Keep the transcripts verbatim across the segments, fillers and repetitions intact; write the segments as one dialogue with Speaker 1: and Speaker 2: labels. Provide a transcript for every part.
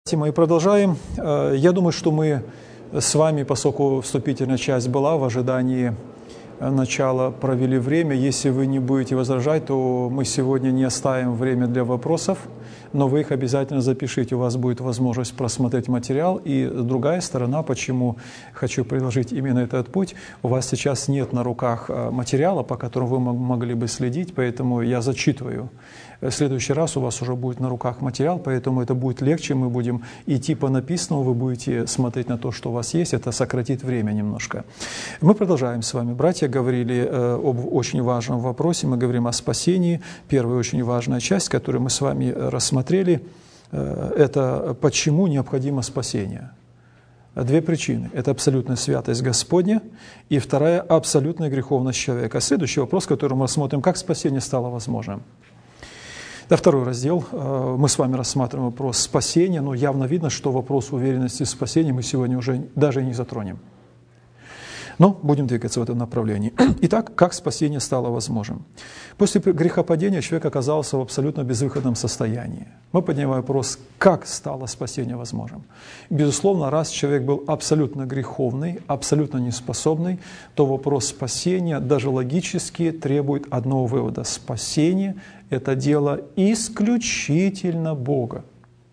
Speaker 1: Мы продолжаем. Я думаю, что мы с вами, поскольку вступительная часть была, в ожидании начала провели время. Если вы не будете возражать, то мы сегодня не оставим время для вопросов, но вы их обязательно запишите. У вас будет возможность просмотреть материал. И другая сторона, почему хочу предложить именно этот путь. У вас сейчас нет на руках материала, по которому вы могли бы следить, поэтому я зачитываю. В следующий раз у вас уже будет на руках материал, поэтому это будет легче, мы будем идти по написанному, вы будете смотреть на то, что у вас есть, это сократит время немножко. Мы продолжаем с вами. Братья говорили э, об очень важном вопросе, мы говорим о спасении. Первая очень важная часть, которую мы с вами рассмотрели, э, это почему необходимо спасение. Две причины. Это абсолютная святость Господня, и вторая – абсолютная греховность человека. Следующий вопрос, который мы рассмотрим, как спасение стало возможным. Да, второй раздел. Мы с вами рассматриваем вопрос спасения, но явно видно, что вопрос уверенности в спасении мы сегодня уже даже не затронем. Но будем двигаться в этом направлении. Итак, как спасение стало возможным? После грехопадения человек оказался в абсолютно безвыходном состоянии. Мы поднимаем вопрос, как стало спасение возможным. Безусловно, раз человек был абсолютно греховный, абсолютно неспособный, то вопрос спасения даже логически требует одного вывода. Спасение – это дело исключительно Бога.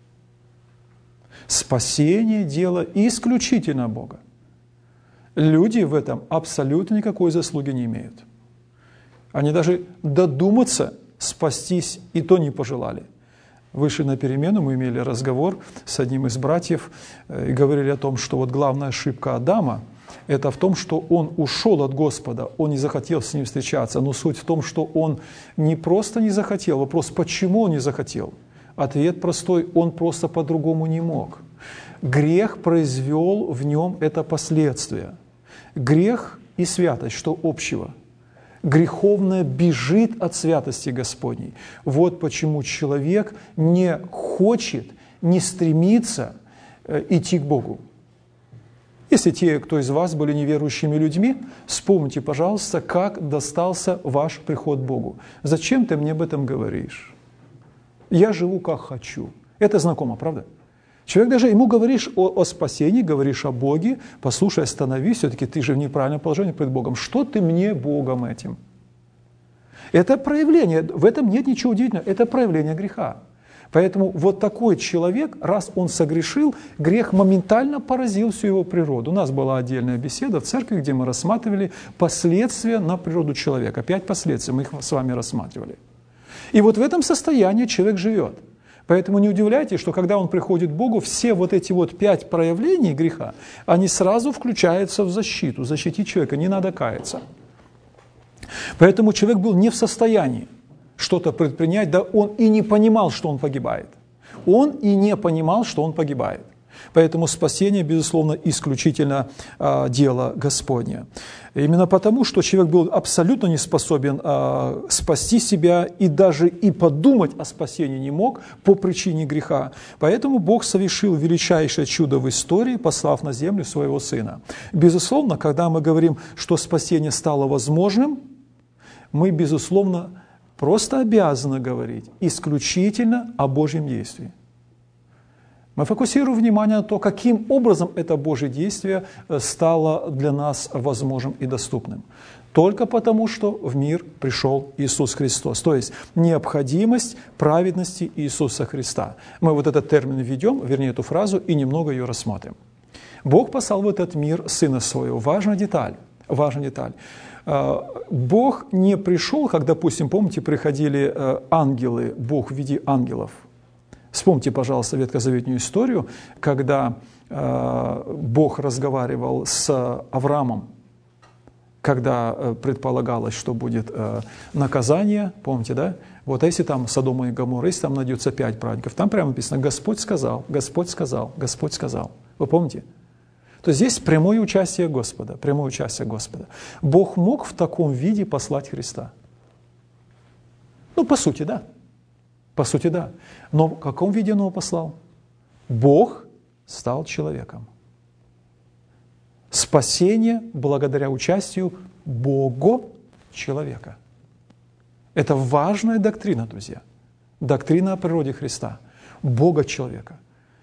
Speaker 1: Спасение – дело исключительно Бога. Люди в этом абсолютно никакой заслуги не имеют. Они даже додуматься спастись и то не пожелали. Вышли на перемену, мы имели разговор с одним из братьев и говорили о том, что вот главная ошибка Адама – это в том, что он ушел от Господа, он не захотел с ним встречаться. Но суть в том, что он не просто не захотел, вопрос, почему он не захотел? Ответ простой, он просто по-другому не мог. Грех произвел в нем это последствие. Грех и святость, что общего? Греховное бежит от святости Господней. Вот почему человек не хочет, не стремится идти к Богу. Если те, кто из вас были неверующими людьми, вспомните, пожалуйста, как достался ваш приход к Богу. Зачем ты мне об этом говоришь? Я живу как хочу. Это знакомо, правда? Человек даже, ему говоришь о, о спасении, говоришь о Боге, послушай, остановись, все-таки ты же в неправильном положении перед Богом. Что ты мне Богом этим? Это проявление, в этом нет ничего удивительного, это проявление греха. Поэтому вот такой человек, раз он согрешил, грех моментально поразил всю его природу. У нас была отдельная беседа в церкви, где мы рассматривали последствия на природу человека. Пять последствий мы их с вами рассматривали. И вот в этом состоянии человек живет. Поэтому не удивляйтесь, что когда он приходит к Богу, все вот эти вот пять проявлений греха, они сразу включаются в защиту, защитить человека, не надо каяться. Поэтому человек был не в состоянии что-то предпринять, да он и не понимал, что он погибает. Он и не понимал, что он погибает. Поэтому спасение, безусловно, исключительно э, дело Господне. Именно потому, что человек был абсолютно не способен э, спасти себя и даже и подумать о спасении не мог по причине греха. Поэтому Бог совершил величайшее чудо в истории, послав на землю своего Сына. Безусловно, когда мы говорим, что спасение стало возможным, мы, безусловно, просто обязаны говорить исключительно о Божьем действии. Мы фокусируем внимание на то, каким образом это Божье действие стало для нас возможным и доступным. Только потому, что в мир пришел Иисус Христос. То есть необходимость праведности Иисуса Христа. Мы вот этот термин введем, вернее эту фразу, и немного ее рассмотрим. Бог послал в этот мир Сына Своего. Важная деталь. Важная деталь. Бог не пришел, как, допустим, помните, приходили ангелы, Бог в виде ангелов. Вспомните, пожалуйста, ветхозаветную историю, когда э, Бог разговаривал с Авраамом, когда э, предполагалось, что будет э, наказание, помните, да? Вот, а если там Содома и Гоморра, если там найдется пять праведников, там прямо написано «Господь сказал, Господь сказал, Господь сказал». Вы помните? То есть здесь прямое участие Господа, прямое участие Господа. Бог мог в таком виде послать Христа? Ну, по сути, да. По сути, да. Но в каком виде он его послал? Бог стал человеком. Спасение благодаря участию Бога человека. Это важная доктрина, друзья. Доктрина о природе Христа. Бога человека.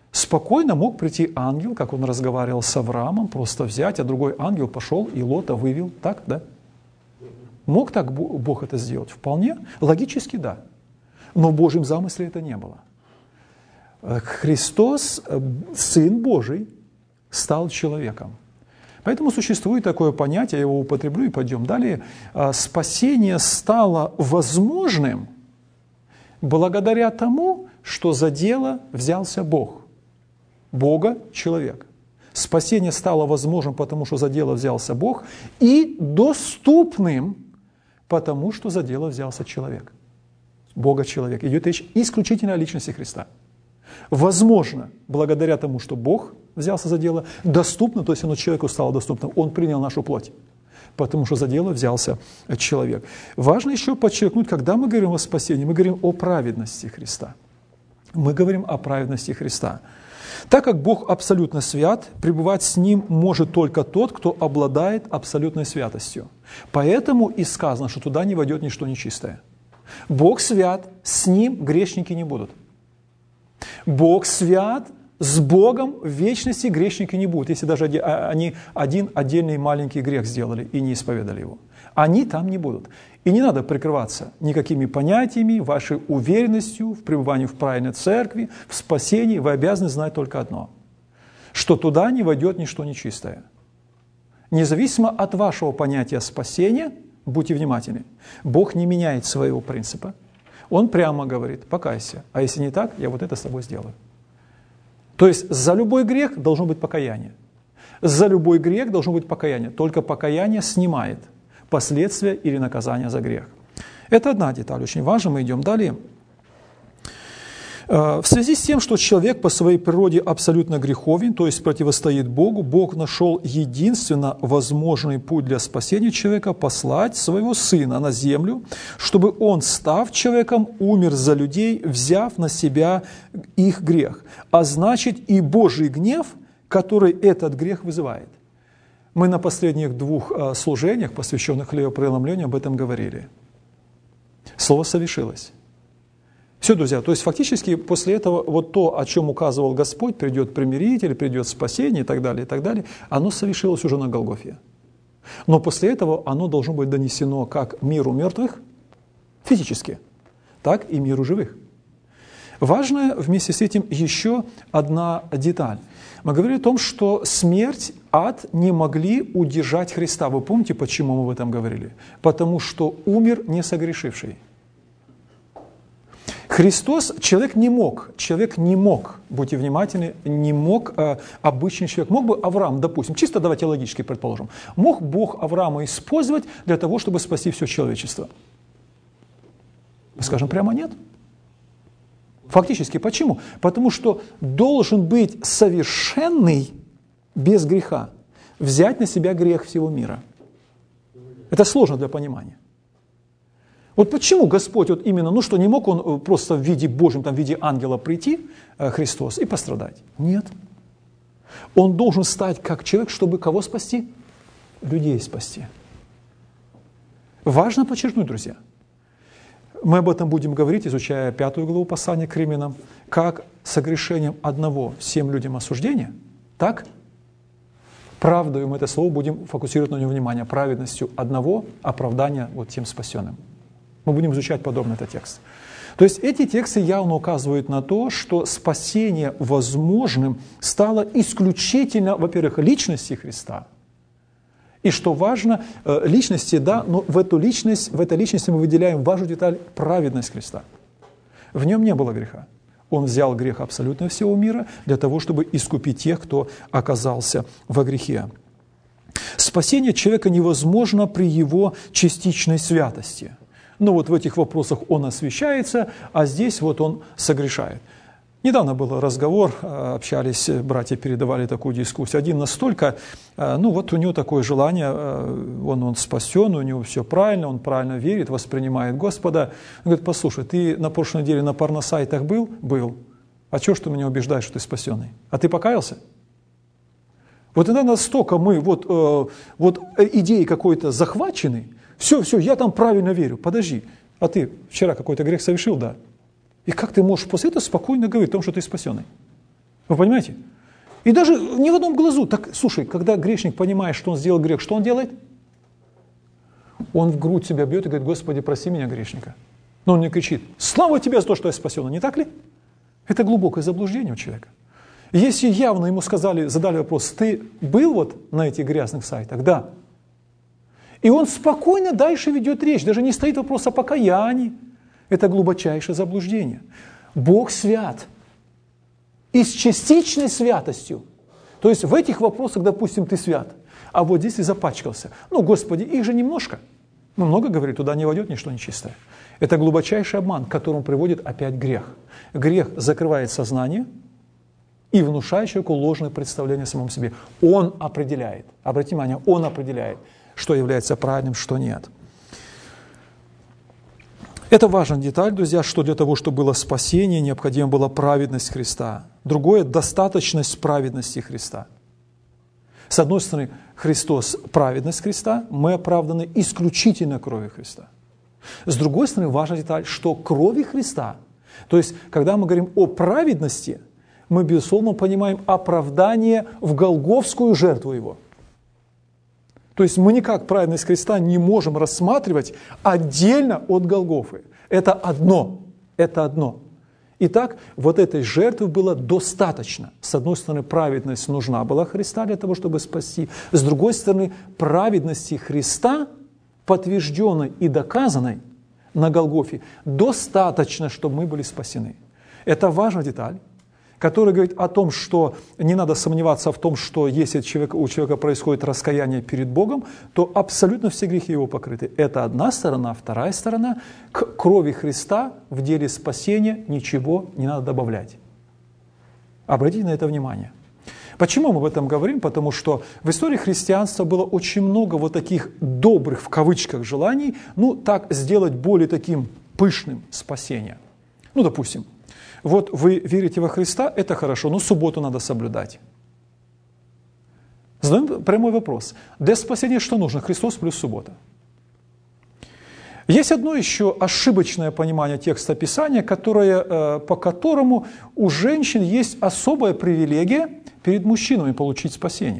Speaker 1: Спокойно мог прийти ангел, как он разговаривал с Авраамом, просто взять, а другой ангел пошел и Лота вывел. Так, да? Мог так Бог это сделать? Вполне. Логически, да. Но в Божьем замысле это не было. Христос, Сын Божий, стал человеком. Поэтому существует такое понятие, я его употреблю и пойдем далее. Спасение стало возможным благодаря тому, что за дело взялся Бог. Бога – человек. Спасение стало возможным, потому что за дело взялся Бог, и доступным, потому что за дело взялся человек. Бога – человек. Идет речь исключительно о личности Христа. Возможно, благодаря тому, что Бог взялся за дело, доступно, то есть оно человеку стало доступным, Он принял нашу плоть, потому что за дело взялся человек. Важно еще подчеркнуть, когда мы говорим о спасении, мы говорим о праведности Христа. Мы говорим о праведности Христа. Так как Бог абсолютно свят, пребывать с Ним может только тот, кто обладает абсолютной святостью. Поэтому и сказано, что туда не войдет ничто нечистое. Бог свят, с Ним грешники не будут. Бог свят, с Богом в вечности грешники не будут, если даже они один отдельный маленький грех сделали и не исповедали его. Они там не будут. И не надо прикрываться никакими понятиями, вашей уверенностью в пребывании в правильной церкви, в спасении. Вы обязаны знать только одно, что туда не войдет ничто нечистое. Независимо от вашего понятия спасения, будьте внимательны, Бог не меняет своего принципа. Он прямо говорит: покайся, а если не так, я вот это с тобой сделаю. То есть за любой грех должно быть покаяние. За любой грех должно быть покаяние. Только покаяние снимает последствия или наказание за грех. Это одна деталь, очень важная. Мы идем далее. В связи с тем, что человек по своей природе абсолютно греховен, то есть противостоит Богу, Бог нашел единственно возможный путь для спасения человека – послать своего Сына на землю, чтобы Он, став человеком, умер за людей, взяв на себя их грех, а значит и Божий гнев, который этот грех вызывает. Мы на последних двух служениях, посвященных хлебопреломлению, об этом говорили. Слово совершилось. Все, друзья, то есть фактически после этого вот то, о чем указывал Господь, придет примиритель, придет спасение и так далее, и так далее, оно совершилось уже на Голгофе. Но после этого оно должно быть донесено как миру мертвых физически, так и миру живых. Важная вместе с этим еще одна деталь. Мы говорили о том, что смерть, ад не могли удержать Христа. Вы помните, почему мы об этом говорили? Потому что умер не согрешивший. Христос, человек не мог, человек не мог, будьте внимательны, не мог э, обычный человек. Мог бы Авраам, допустим, чисто давайте логически предположим, мог Бог Авраама использовать для того, чтобы спасти все человечество? Мы скажем прямо нет. Фактически, почему? Потому что должен быть совершенный без греха, взять на себя грех всего мира. Это сложно для понимания. Вот почему Господь вот именно, ну что, не мог Он просто в виде Божьем, там, в виде ангела прийти, Христос, и пострадать? Нет. Он должен стать как человек, чтобы кого спасти? Людей спасти. Важно подчеркнуть, друзья, мы об этом будем говорить, изучая пятую главу послания к Римлянам, как согрешением одного всем людям осуждение, так правдою мы это слово будем фокусировать на нем внимание, праведностью одного оправдания вот тем спасенным. Мы будем изучать подробно этот текст. То есть эти тексты явно указывают на то, что спасение возможным стало исключительно, во-первых, личности Христа. И что важно, личности, да, но в эту личность, в этой личности мы выделяем важную деталь – праведность Христа. В нем не было греха. Он взял грех абсолютно всего мира для того, чтобы искупить тех, кто оказался во грехе. Спасение человека невозможно при его частичной святости. Но вот в этих вопросах он освящается, а здесь вот он согрешает. Недавно был разговор, общались, братья передавали такую дискуссию. Один настолько, ну вот у него такое желание, он, он спасен, у него все правильно, он правильно верит, воспринимает Господа. Он говорит: послушай, ты на прошлой неделе на порносайтах был? Был. А чего ж ты меня убеждаешь, что ты спасенный? А ты покаялся? Вот иногда настолько мы вот, вот идеей какой-то захвачены, все, все, я там правильно верю. Подожди, а ты вчера какой-то грех совершил, да? И как ты можешь после этого спокойно говорить о том, что ты спасенный? Вы понимаете? И даже ни в одном глазу. Так, слушай, когда грешник понимает, что он сделал грех, что он делает? Он в грудь себя бьет и говорит: Господи, прости меня, грешника. Но он не кричит: слава тебе за то, что я спасен. Не так ли? Это глубокое заблуждение у человека. Если явно ему сказали, задали вопрос: ты был вот на этих грязных сайтах? Да. И он спокойно дальше ведет речь. Даже не стоит вопрос о покаянии. Это глубочайшее заблуждение. Бог свят. И с частичной святостью. То есть в этих вопросах, допустим, ты свят, а вот здесь ты запачкался. Ну, Господи, их же немножко. Ну, много говорит, туда не войдет ничто нечистое. Это глубочайший обман, к которому приводит опять грех. Грех закрывает сознание и внушает человеку ложное представление о самом себе. Он определяет, обратите внимание, он определяет, что является правильным, что нет. Это важная деталь, друзья, что для того, чтобы было спасение, необходима была праведность Христа. Другое – достаточность праведности Христа. С одной стороны, Христос – праведность Христа, мы оправданы исключительно кровью Христа. С другой стороны, важная деталь, что крови Христа, то есть, когда мы говорим о праведности, мы, безусловно, понимаем оправдание в голгофскую жертву Его. То есть мы никак праведность Христа не можем рассматривать отдельно от Голгофы. Это одно. Это одно. Итак, вот этой жертвы было достаточно. С одной стороны, праведность нужна была Христа для того, чтобы спасти. С другой стороны, праведности Христа, подтвержденной и доказанной на Голгофе, достаточно, чтобы мы были спасены. Это важная деталь, который говорит о том, что не надо сомневаться в том, что если человек, у человека происходит раскаяние перед Богом, то абсолютно все грехи его покрыты. Это одна сторона. Вторая сторона – к крови Христа в деле спасения ничего не надо добавлять. Обратите на это внимание. Почему мы об этом говорим? Потому что в истории христианства было очень много вот таких добрых, в кавычках, желаний, ну, так сделать более таким пышным спасение. Ну, допустим, вот вы верите во Христа, это хорошо, но субботу надо соблюдать. Задаем прямой вопрос. Для спасения что нужно? Христос плюс суббота. Есть одно еще ошибочное понимание текста Писания, которое, по которому у женщин есть особая привилегия перед мужчинами получить спасение.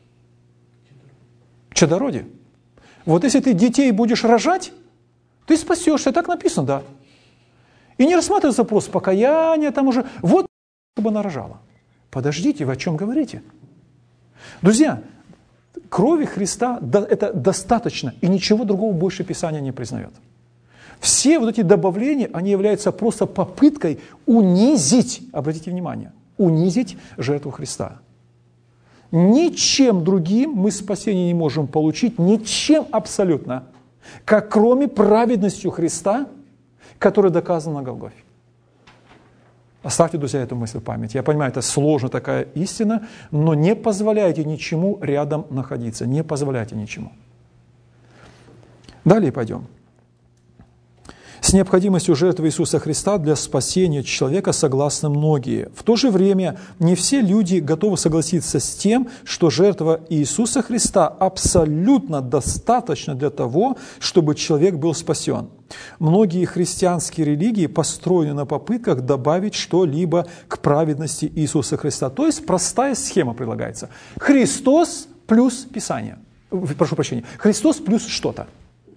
Speaker 1: Чадородие. Вот если ты детей будешь рожать, ты спасешься, так написано, да. И не рассматривается вопрос покаяния, там уже, вот, чтобы она рожала. Подождите, вы о чем говорите? Друзья, крови Христа это достаточно, и ничего другого больше Писания не признает. Все вот эти добавления, они являются просто попыткой унизить, обратите внимание, унизить жертву Христа. Ничем другим мы спасение не можем получить, ничем абсолютно, как кроме праведностью Христа, который доказан на Голгофе. Оставьте, друзья, эту мысль в памяти. Я понимаю, это сложная такая истина, но не позволяйте ничему рядом находиться. Не позволяйте ничему. Далее пойдем. С необходимостью жертвы Иисуса Христа для спасения человека согласны многие. В то же время не все люди готовы согласиться с тем, что жертва Иисуса Христа абсолютно достаточна для того, чтобы человек был спасен. Многие христианские религии построены на попытках добавить что-либо к праведности Иисуса Христа. То есть простая схема предлагается. Христос плюс Писание. Прошу прощения. Христос плюс что-то.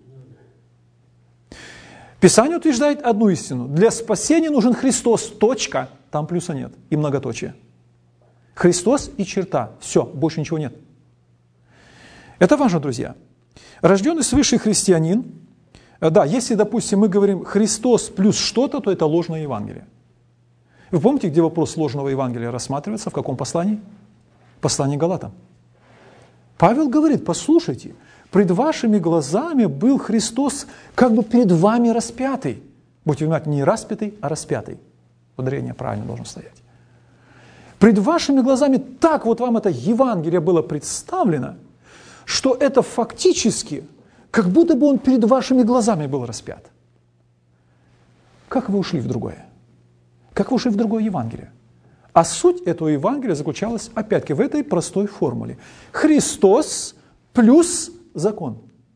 Speaker 1: Писание утверждает одну истину. Для спасения нужен Христос, точка, там плюса нет, и многоточие. Христос и черта, все, больше ничего нет. Это важно, друзья. Рожденный свыше христианин, да, если, допустим, мы говорим Христос плюс что-то, то это ложное Евангелие. Вы помните, где вопрос ложного Евангелия рассматривается, в каком послании? Послании к Галатам. Павел говорит, послушайте, пред вашими глазами был Христос как бы перед вами распятый. Будьте внимательны, не распятый, а распятый. Ударение правильно должно стоять. Пред вашими глазами так вот вам это Евангелие было представлено, что это фактически, как будто бы он перед вашими глазами был распят. Как вы ушли в другое? Как вы ушли в другое Евангелие? А суть этого Евангелия заключалась, опять-таки, в этой простой формуле. Христос плюс закон.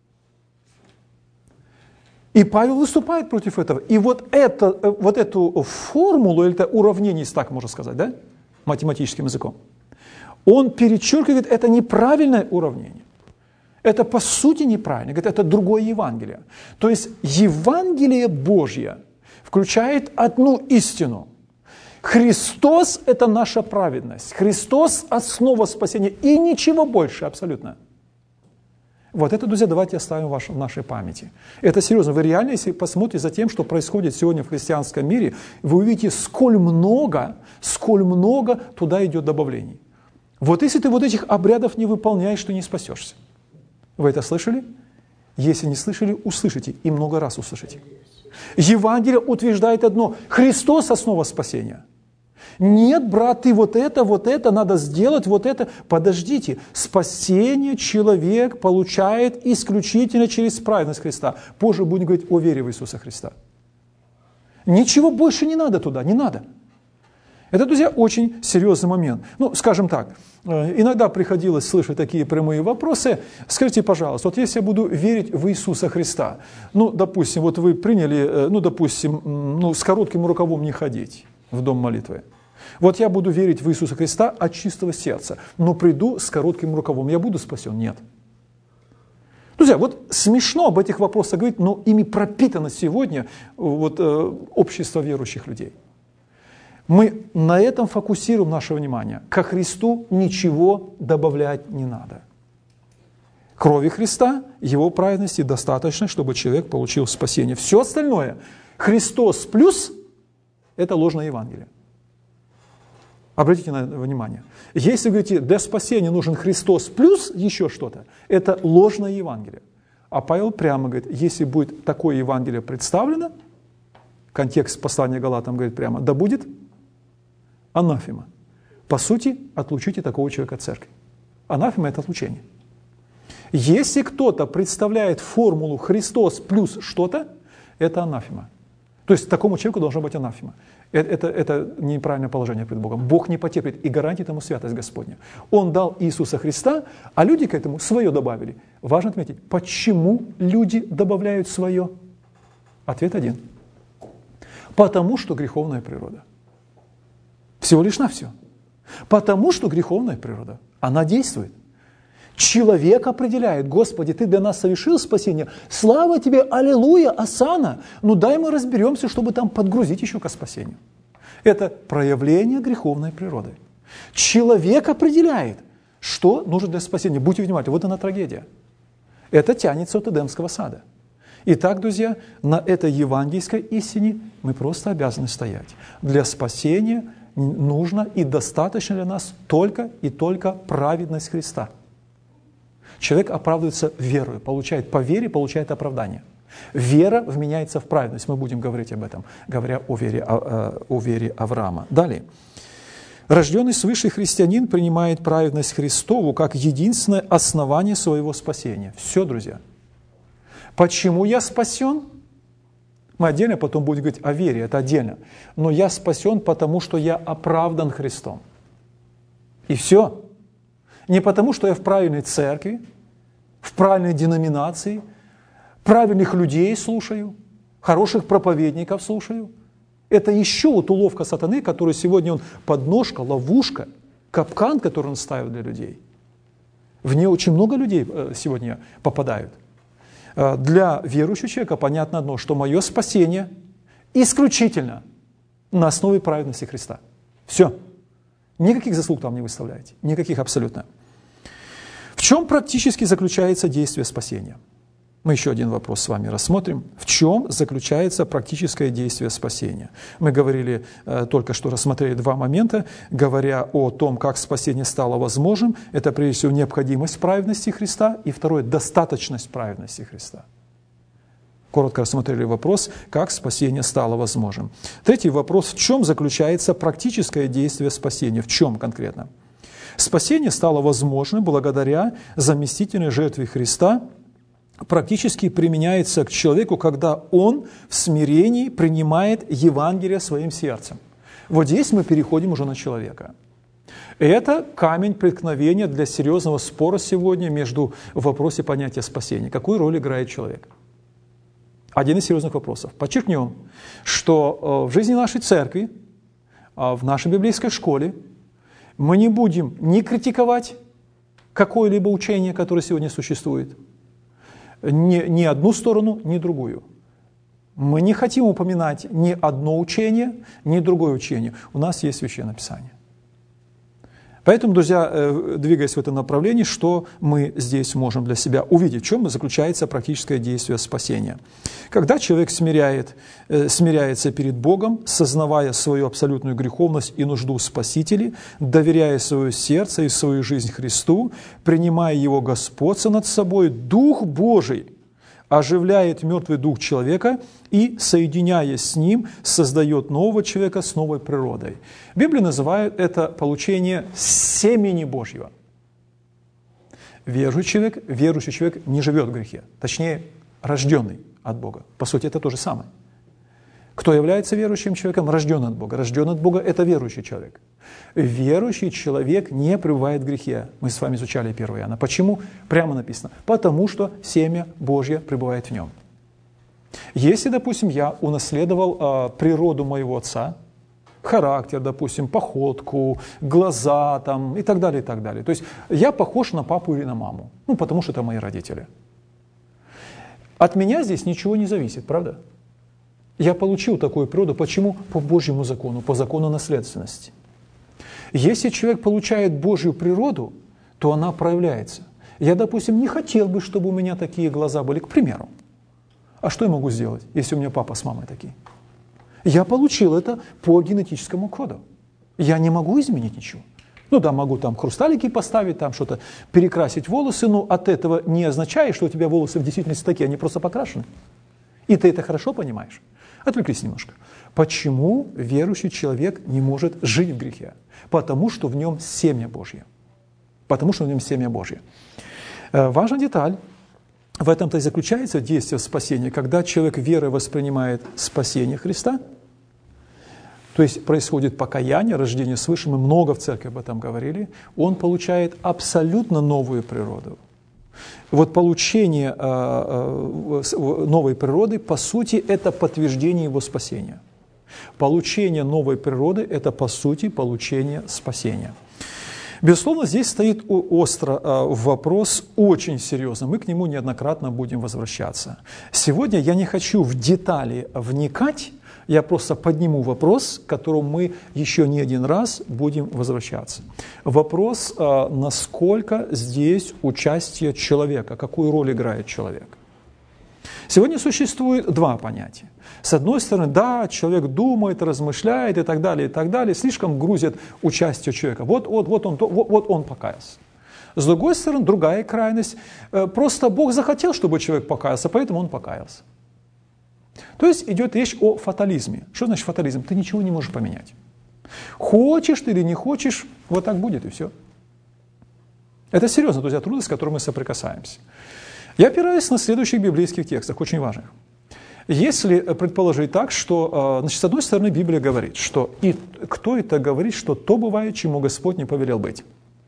Speaker 1: И Павел выступает против этого. И вот, это, вот эту формулу, или это уравнение, если так можно сказать, да, математическим языком, он перечеркивает это неправильное уравнение. Это по сути неправильно. Говорит, это другое Евангелие. То есть Евангелие Божье включает одну истину. Христос – это наша праведность. Христос – основа спасения. И ничего больше абсолютно. Вот это, друзья, давайте оставим в нашей памяти. Это серьезно. Вы реально, если посмотрите за тем, что происходит сегодня в христианском мире, вы увидите, сколь много, сколь много туда идет добавлений. Вот если ты вот этих обрядов не выполняешь, ты не спасешься. Вы это слышали? Если не слышали, услышите. И много раз услышите. Евангелие утверждает одно. Христос – основа спасения. Нет, брат, ты вот это, вот это, надо сделать, вот это. Подождите. Спасение человек получает исключительно через праведность Христа. Позже будем говорить о вере в Иисуса Христа. Ничего больше не надо туда, не надо. Это, друзья, очень серьезный момент. Ну, скажем так, иногда приходилось слышать такие прямые вопросы. Скажите, пожалуйста, вот если я буду верить в Иисуса Христа, ну, допустим, вот вы приняли, ну, допустим, ну, с коротким рукавом не ходить в дом молитвы. Вот я буду верить в Иисуса Христа от чистого сердца, но приду с коротким рукавом. Я буду спасен? Нет. Друзья, вот смешно об этих вопросах говорить, но ими пропитано сегодня вот, э, общество верующих людей. Мы на этом фокусируем наше внимание. Ко Христу ничего добавлять не надо. Крови Христа, Его праведности достаточно, чтобы человек получил спасение. Все остальное, Христос плюс, это ложное Евангелие. Обратите на это внимание. Если вы говорите, для спасения нужен Христос плюс еще что-то, это ложное Евангелие. А Павел прямо говорит, если будет такое Евангелие представлено, контекст послания Галатам говорит прямо, да будет анафема. По сути, отлучите такого человека от церкви. Анафема – это отлучение. Если кто-то представляет формулу Христос плюс что-то, это анафема. То есть такому человеку должна быть анафема. Это, это, это неправильное положение перед Богом. Бог не потерпит и гарантирует ему святость Господня. Он дал Иисуса Христа, а люди к этому свое добавили. Важно отметить, почему люди добавляют свое? Ответ один. Потому что греховная природа. Всего лишь навсего. Потому что греховная природа, она действует. Человек определяет, Господи, Ты для нас совершил спасение, слава Тебе, аллилуйя, осанна. Ну дай мы разберемся, чтобы там подгрузить еще ко спасению. Это проявление греховной природы. Человек определяет, что нужно для спасения. Будьте внимательны, вот она трагедия. Это тянется от Эдемского сада. Итак, друзья, на этой евангельской истине мы просто обязаны стоять. Для спасения нужно и достаточно для нас только и только праведность Христа. Человек оправдывается верой, получает по вере, получает оправдание. Вера вменяется в праведность. Мы будем говорить об этом, говоря о вере, о, о вере Авраама. Далее. Рожденный свыше христианин принимает праведность Христову как единственное основание своего спасения. Все, друзья. Почему я спасен? Мы отдельно потом будем говорить о вере, это отдельно. Но я спасен, потому что я оправдан Христом. И все. Не потому, что я в правильной церкви, в правильной деноминации, правильных людей слушаю, хороших проповедников слушаю. Это еще вот уловка сатаны, которую сегодня он подножка, ловушка, капкан, который он ставит для людей. В нее очень много людей сегодня попадают. Для верующего человека понятно одно, что мое спасение исключительно на основе праведности Христа. Все. Никаких заслуг там не выставляете. Никаких абсолютно. В чем практически заключается действие спасения? Мы еще один вопрос с вами рассмотрим. В чем заключается практическое действие спасения? Мы говорили, э, только что рассмотрели два момента, говоря о том, как спасение стало возможным. Это, прежде всего, необходимость праведности Христа, и второе – достаточность праведности Христа. Коротко рассмотрели вопрос, как спасение стало возможным. Третий вопрос – в чем заключается практическое действие спасения? В чем конкретно? Спасение стало возможным благодаря заместительной жертве Христа, практически применяется к человеку, когда он в смирении принимает Евангелие своим сердцем. Вот здесь мы переходим уже на человека. Это камень преткновения для серьезного спора сегодня между в вопросе понятия спасения. Какую роль играет человек? Один из серьезных вопросов. Подчеркнем, что в жизни нашей церкви, в нашей библейской школе Мы не будем ни критиковать какое-либо учение, которое сегодня существует, ни, ни одну сторону, ни другую. Мы не хотим упоминать ни одно учение, ни другое учение. У нас есть Священное Писание. Поэтому, друзья, двигаясь в этом направлении, что мы здесь можем для себя увидеть? В чем заключается практическое действие спасения? Когда человек смиряет, смиряется перед Богом, сознавая свою абсолютную греховность и нужду в Спасителе, доверяя свое сердце и свою жизнь Христу, принимая Его господство над собой, Дух Божий оживляет мертвый дух человека и, соединяясь с ним, создает нового человека с новой природой. Библия называет это получение семени Божьего. Верующий человек, верующий человек не живет в грехе, точнее, рожденный от Бога. По сути, это то же самое. Кто является верующим человеком? Рожден от Бога. Рожден от Бога – это верующий человек. Верующий человек не пребывает в грехе. Мы с вами изучали первое Иоанна. Почему? Прямо написано. Потому что семя Божье пребывает в нем. Если, допустим, я унаследовал э, природу моего отца, характер, допустим, походку, глаза там, и так далее, и так далее. То есть я похож на папу или на маму. Ну, потому что это мои родители. От меня здесь ничего не зависит, правда? Я получил такую природу. Почему? По Божьему закону, по закону наследственности. Если человек получает Божью природу, то она проявляется. Я, допустим, не хотел бы, чтобы у меня такие глаза были, к примеру. А что я могу сделать, если у меня папа с мамой такие? Я получил это по генетическому коду. Я не могу изменить ничего. Ну да, могу там хрусталики поставить, там что-то перекрасить волосы, но от этого не означает, что у тебя волосы в действительности такие, они просто покрашены. И ты это хорошо понимаешь. Отвлеклись немножко. Почему верующий человек не может жить в грехе? Потому что в нем семя Божье. Потому что в нем семя Божье. Важная деталь. В этом-то и заключается действие спасения. Когда человек верой воспринимает спасение Христа, то есть происходит покаяние, рождение свыше, мы много в церкви об этом говорили, он получает абсолютно новую природу. Вот получение э, э, новой природы, по сути, это подтверждение его спасения. Получение новой природы – это, по сути, получение спасения. Безусловно, здесь стоит остро э, вопрос очень серьезный. Мы к нему неоднократно будем возвращаться. Сегодня я не хочу в детали вникать, я просто подниму вопрос, к которому мы еще не один раз будем возвращаться. Вопрос, насколько здесь участие человека, какую роль играет человек. Сегодня существует два понятия. С одной стороны, да, человек думает, размышляет и так далее, и так далее, слишком грузит участие человека. Вот, вот, вот, он, вот, вот он покаялся. С другой стороны, другая крайность. Просто Бог захотел, чтобы человек покаялся, поэтому он покаялся. То есть идет речь о фатализме. Что значит фатализм? Ты ничего не можешь поменять. Хочешь ты или не хочешь, вот так будет и все. Это серьезно, друзья, трудность, с которой мы соприкасаемся. Я опираюсь на следующих библейских текстах, очень важных. Если предположить так, что, значит, с одной стороны, Библия говорит, что и кто это говорит, что то бывает, чему Господь не повелел быть.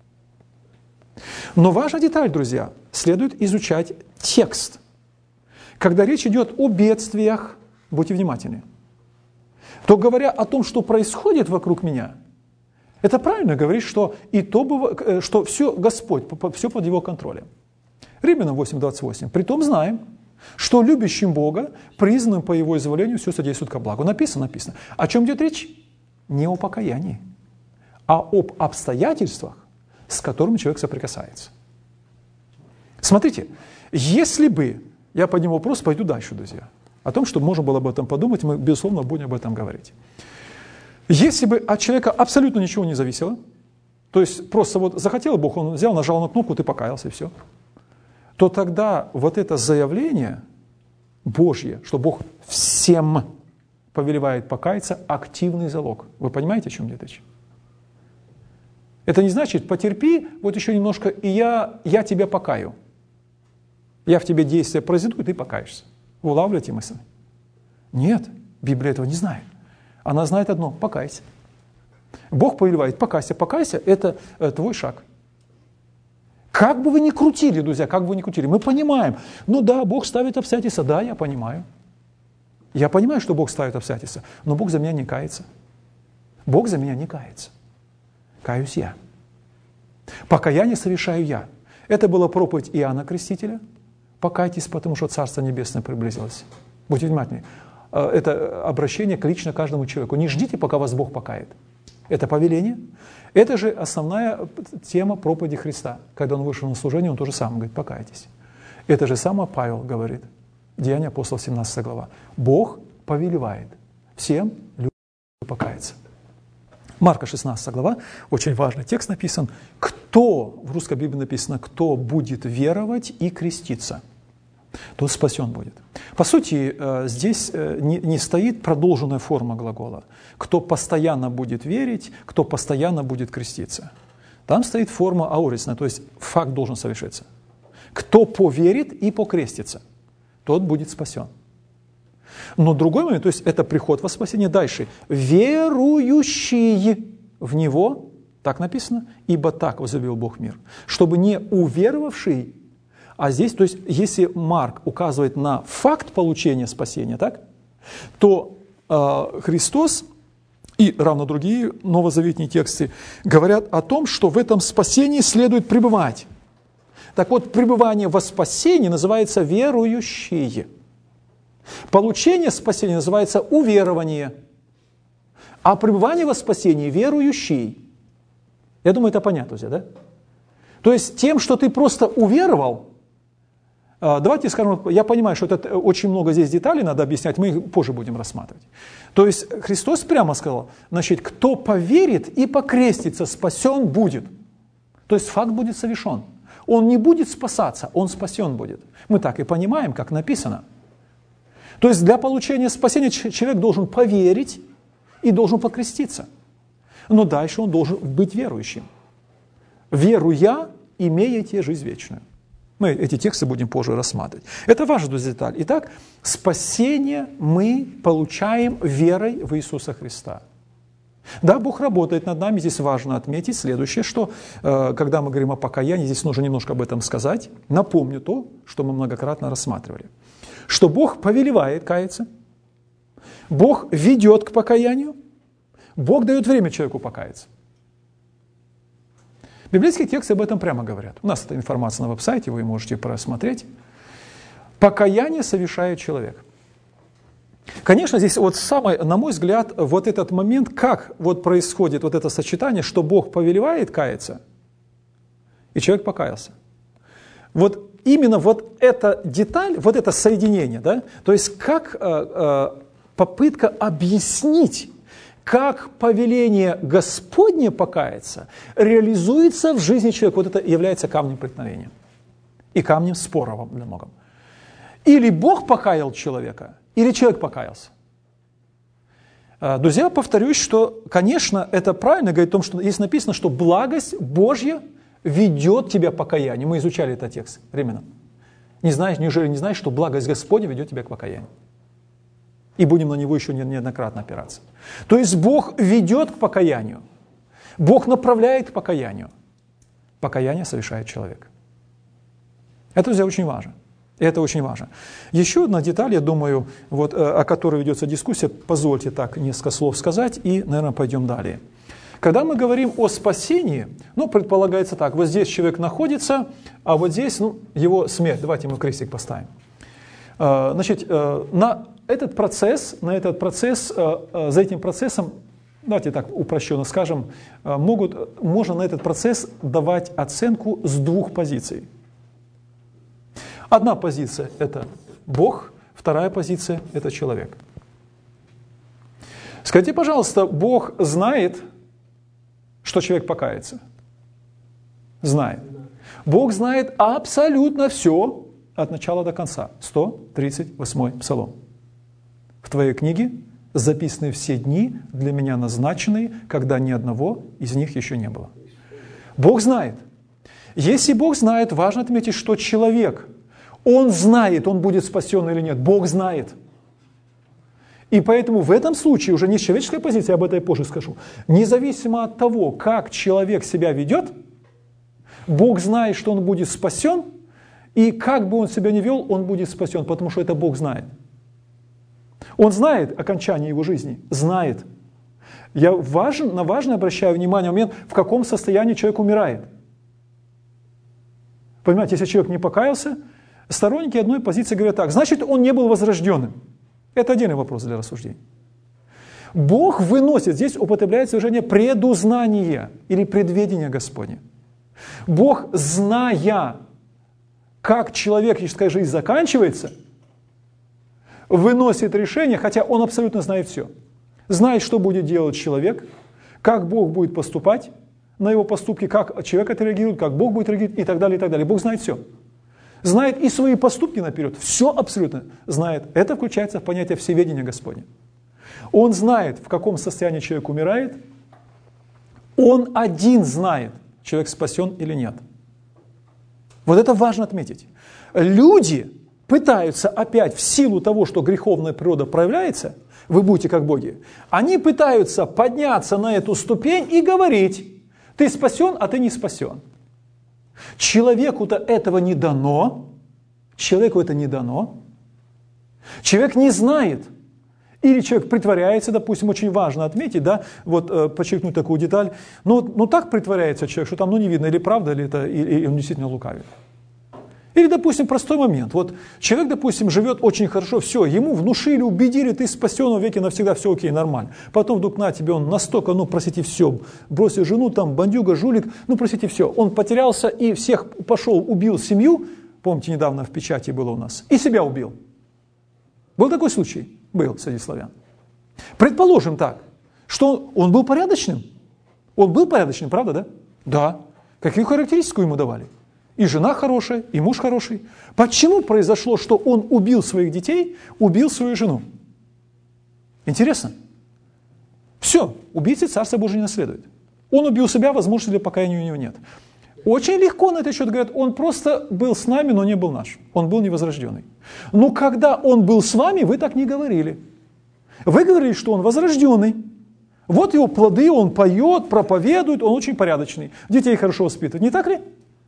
Speaker 1: Но важная деталь, друзья, следует изучать текст. Когда речь идет о бедствиях, будьте внимательны, то, говоря о том, что происходит вокруг меня, это правильно говорить, что, и то быва, что все Господь, все под Его контролем. Римлянам восемь двадцать восемь. Притом знаем, что любящим Бога, признанным по Его изволению, все содействует ко благу. Написано, написано. О чем идет речь? Не о покаянии, а об обстоятельствах, с которыми человек соприкасается. Смотрите, если бы я подниму вопрос, пойду дальше, друзья. О том, что можно было об этом подумать, мы, безусловно, будем об этом говорить. Если бы от человека абсолютно ничего не зависело, то есть просто вот захотел Бог, он взял, нажал на кнопку, ты покаялся, и все, то тогда вот это заявление Божье, что Бог всем повелевает покаяться, активный залог. Вы понимаете, о чем идет речь? Это не значит, потерпи, вот еще немножко, и я, я тебя покаю. Я в тебе действие произведу, и ты покаешься. Вы улавливаете мысль? Нет, Библия этого не знает. Она знает одно – покайся. Бог повелевает покайся, покайся – это твой шаг. Как бы вы ни крутили, друзья, как бы вы ни крутили, мы понимаем, ну да, Бог ставит обстоятельства, да, я понимаю. Я понимаю, что Бог ставит обстоятельства, но Бог за меня не кается. Бог за меня не кается. каюсь я. Покаяние совершаю я. Это была проповедь Иоанна Крестителя. Покайтесь, потому что Царство Небесное приблизилось. Будьте внимательны. Это обращение к лично каждому человеку. Не ждите, пока вас Бог покает. Это повеление. Это же основная тема проповеди Христа. Когда Он вышел на служение, Он тоже сам говорит: покайтесь. Это же сам Павел говорит. Деяния апостолов, семнадцатая глава. Бог повелевает всем людям покаяться. Марка шестнадцатая глава, очень важный текст написан. Кто, в русской Библии написано, кто будет веровать и креститься, тот спасен будет. По сути, здесь не стоит продолженная форма глагола. Кто постоянно будет верить, кто постоянно будет креститься. Там стоит форма аорисная, то есть факт должен совершиться. Кто поверит и покрестится, тот будет спасен. Но другой момент, то есть это приход во спасение. Дальше. Верующий в Него, так написано, ибо так возлюбил Бог мир. Чтобы не уверовавший, а здесь, то есть если Марк указывает на факт получения спасения, так, то э, Христос и равно другие новозаветные тексты говорят о том, что в этом спасении следует пребывать. Так вот, пребывание во спасении называется верующие. Получение спасения называется уверование, а пребывание во спасении – верующий. Я думаю, это понятно, да? То есть тем, что ты просто уверовал, давайте скажем, я понимаю, что это очень много здесь деталей надо объяснять, мы их позже будем рассматривать. То есть Христос прямо сказал, значит, кто поверит и покрестится, спасен будет. То есть факт будет совершен. Он не будет спасаться, он спасен будет. Мы так и понимаем, как написано. То есть для получения спасения человек должен поверить и должен покреститься. Но дальше он должен быть верующим. Веруя, имеете жизнь вечную. Мы эти тексты будем позже рассматривать. Это важная деталь. Итак, спасение мы получаем верой в Иисуса Христа. Да, Бог работает над нами. Здесь важно отметить следующее, что э, когда мы говорим о покаянии, здесь нужно немножко об этом сказать. Напомню то, что мы многократно рассматривали. Что Бог повелевает каяться, Бог ведет к покаянию, Бог дает время человеку покаяться. Библейские тексты об этом прямо говорят. У нас эта информация на веб-сайте, вы можете просмотреть. Покаяние совершает человек. Конечно, здесь вот самый, на мой взгляд, вот этот момент, как вот происходит вот это сочетание, что Бог повелевает каяться, и человек покаялся. Вот именно вот эта деталь, вот это соединение, да, то есть как э, э, попытка объяснить, как повеление Господне покаяться реализуется в жизни человека. Вот это является камнем преткновения и камнем спора во многом. Или Бог покаял человека, или человек покаялся. Друзья, повторюсь, что, конечно, это правильно говорить о том, что здесь написано, что благость Божья ведет тебя к покаянию. Мы изучали этот текст временно. Не знаешь, неужели не знаешь, что благость Господня ведет тебя к покаянию? И будем на него еще неоднократно опираться. То есть Бог ведет к покаянию. Бог направляет к покаянию. Покаяние совершает человек. Это, друзья, очень важно. Это очень важно. Еще одна деталь, я думаю, вот, о которой ведется дискуссия, позвольте так несколько слов сказать, и, наверное, пойдем далее. Когда мы говорим о спасении, ну, предполагается так, вот здесь человек находится, а вот здесь, ну, его смерть. Давайте мы крестик поставим. Значит, на этот процесс, на этот процесс, за этим процессом, давайте так упрощенно скажем, могут, можно на этот процесс давать оценку с двух позиций. Одна позиция – это Бог, вторая позиция – это человек. Скажите, пожалуйста, Бог знает, что человек покается? Знает. Бог знает абсолютно все от начала до конца. сто тридцать восьмой Псалом. В твоей книге записаны все дни, для меня назначенные, когда ни одного из них еще не было. Бог знает. Если Бог знает, важно отметить, что человек, он знает, он будет спасен или нет. Бог знает. И поэтому в этом случае, уже не с человеческой позиции, об этом я позже скажу, независимо от того, как человек себя ведет, Бог знает, что он будет спасен, и как бы он себя ни вел, он будет спасен, потому что это Бог знает. Он знает окончание его жизни, знает. Я важен, на важно обращаю внимание момент, в каком состоянии человек умирает. Понимаете, если человек не покаялся, сторонники одной позиции говорят так, значит, он не был возрожденным. Это отдельный вопрос для рассуждений. Бог выносит, здесь употребляется выражение предузнание или предведение Господне. Бог, зная, как человеческая жизнь заканчивается, выносит решение, хотя Он абсолютно знает все. Знает, что будет делать человек, как Бог будет поступать на его поступки, как человек отреагирует, как Бог будет реагировать и так далее, и так далее. Бог знает все. Знает и свои поступки наперед. Все абсолютно знает. Это включается в понятие всеведения Господня. Он знает, в каком состоянии человек умирает. Он один знает, человек спасен или нет. Вот это важно отметить. Люди пытаются опять в силу того, что греховная природа проявляется, вы будете как боги, они пытаются подняться на эту ступень и говорить, ты спасен, а ты не спасен. Человеку-то этого не дано, человеку это не дано. Человек не знает, или человек притворяется, допустим, очень важно отметить, да, вот э, подчеркнуть такую деталь, ну, ну так притворяется человек, что там ну, не видно, или правда, или, это, или, или он действительно лукавит. Или, допустим, простой момент. Вот человек, допустим, живет очень хорошо, все, ему внушили, убедили, ты спасен в веке навсегда, все окей, нормально. Потом вдруг на тебе он настолько, ну, простите, все, бросил жену, там, бандюга, жулик, ну, простите, все. Он потерялся и всех пошел, убил семью, помните, недавно в печати было у нас, и себя убил. Был такой случай? Был среди славян. Предположим так, что он был порядочным. Он был порядочным, правда, да? Да. Какие характеристики ему давали? И жена хорошая, и муж хороший. Почему произошло, что он убил своих детей, убил свою жену? Интересно. Все, убийцы Царства Божия не наследует. Он убил себя, возможности для покаяния у него нет. Очень легко на этот счет говорят, он просто был с нами, но не был наш. Он был невозрожденный. Но когда он был с вами, вы так не говорили. Вы говорили, что он возрожденный. Вот его плоды, он поет, проповедует, он очень порядочный. Детей хорошо воспитывает. Не так ли?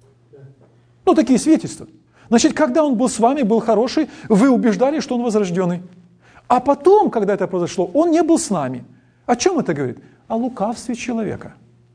Speaker 1: Ну, такие свидетельства. Значит, когда он был с вами, был хороший, вы убеждали, что он возрожденный. А потом, когда это произошло, он не был с нами. О чем это говорит? О лукавстве человека.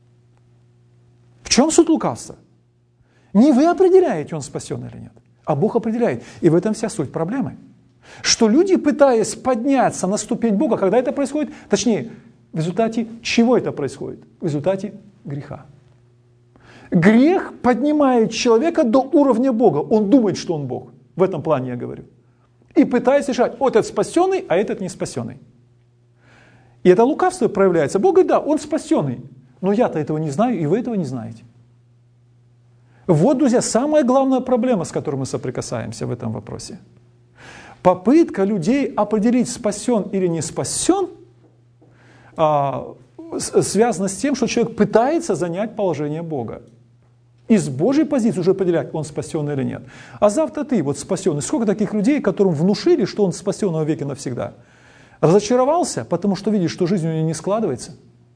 Speaker 1: В чем суть лукавства? Не вы определяете, он спасен или нет, а Бог определяет. И в этом вся суть проблемы. Что люди, пытаясь подняться на ступень Бога, когда это происходит, точнее, в результате чего это происходит? В результате греха. Грех поднимает человека до уровня Бога. Он думает, что он Бог. В этом плане я говорю. И пытается решать, вот этот спасенный, а этот не спасенный. И это лукавство проявляется. Бог говорит, да, он спасенный. Но я-то этого не знаю, и вы этого не знаете. Вот, друзья, самая главная проблема, с которой мы соприкасаемся в этом вопросе. Попытка людей определить, спасен или не спасен, а, связана с тем, что человек пытается занять положение Бога. И с Божьей позиции уже определять, он спасен или нет. А завтра ты вот спасенный. Сколько таких людей, которым внушили, что он спасен во веки навсегда? Разочаровался, потому что видишь, что жизнь у него не складывается.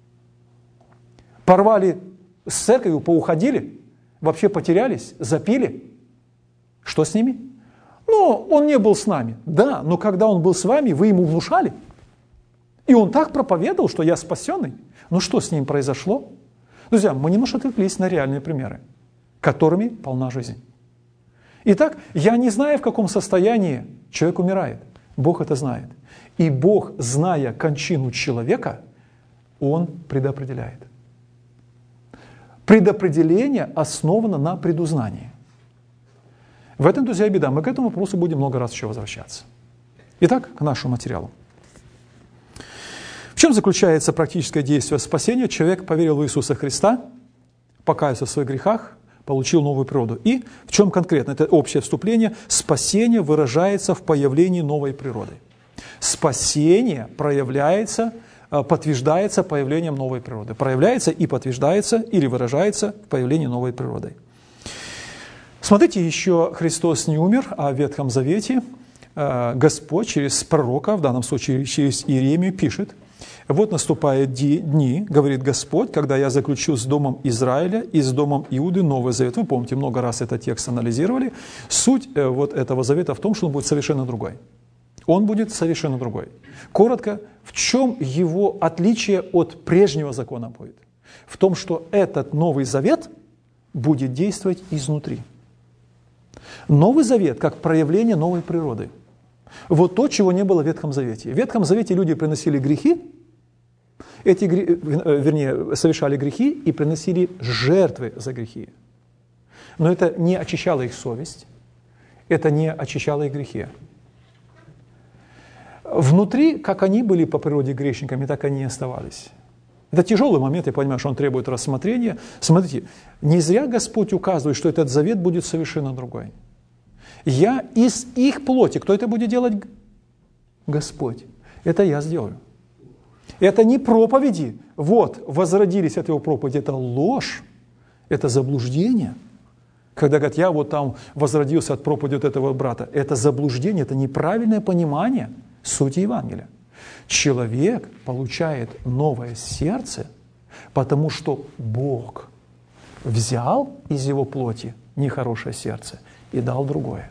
Speaker 1: Порвали с церковью, поуходили, вообще потерялись, запили. Что с ними? Ну, он не был с нами. Да, но когда он был с вами, вы ему внушали. И он так проповедовал, что я спасенный. Ну что с ним произошло? Друзья, мы немножко отвлеклись на реальные примеры, которыми полна жизнь. Итак, я не знаю, в каком состоянии человек умирает. Бог это знает. И Бог, зная кончину человека, Он предопределяет. Предопределение основано на предузнании. В этом, друзья, и беда. Мы к этому вопросу будем много раз еще возвращаться. Итак, к нашему материалу. В чем заключается практическое действие спасения? Человек поверил в Иисуса Христа, покаялся в своих грехах, получил новую природу. И в чем конкретно? Это общее вступление. Спасение выражается в появлении новой природы. Спасение проявляется, подтверждается появлением новой природы. Проявляется и подтверждается или выражается в появлении новой природы. Смотрите, еще Христос не умер, а в Ветхом Завете Господь через пророка, в данном случае через Иеремию, пишет: «Вот наступают дни, говорит Господь, когда я заключу с домом Израиля и с домом Иуды новый завет». Вы помните, много раз этот текст анализировали. Суть вот этого завета в том, что он будет совершенно другой. Он будет совершенно другой. Коротко, в чем его отличие от прежнего закона будет? В том, что этот Новый Завет будет действовать изнутри. Новый Завет как проявление новой природы. Вот то, чего не было в Ветхом Завете. В Ветхом Завете люди приносили грехи, эти, вернее, совершали грехи и приносили жертвы за грехи. Но это не очищало их совесть, это не очищало их грехи. Внутри, как они были по природе грешниками, так они и оставались. Это тяжелый момент, я понимаю, что он требует рассмотрения. Смотрите, не зря Господь указывает, что этот завет будет совершенно другой. Я из их плоти, кто это будет делать? Господь. Это я сделаю. Это не проповеди. Вот, возродились от его проповеди. Это ложь, это заблуждение. Когда говорят, я вот там возродился от проповеди от этого брата. Это заблуждение, это неправильное понимание сути Евангелия. Человек получает новое сердце, потому что Бог взял из его плоти нехорошее сердце и дал другое.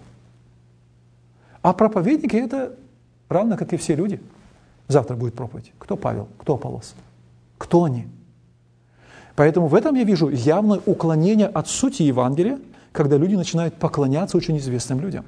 Speaker 1: А проповедники – это равно, как и все люди. Завтра будет проповедь. Кто Павел? Кто Аполлос? Кто они? Поэтому в этом я вижу явное уклонение от сути Евангелия, когда люди начинают поклоняться очень известным людям.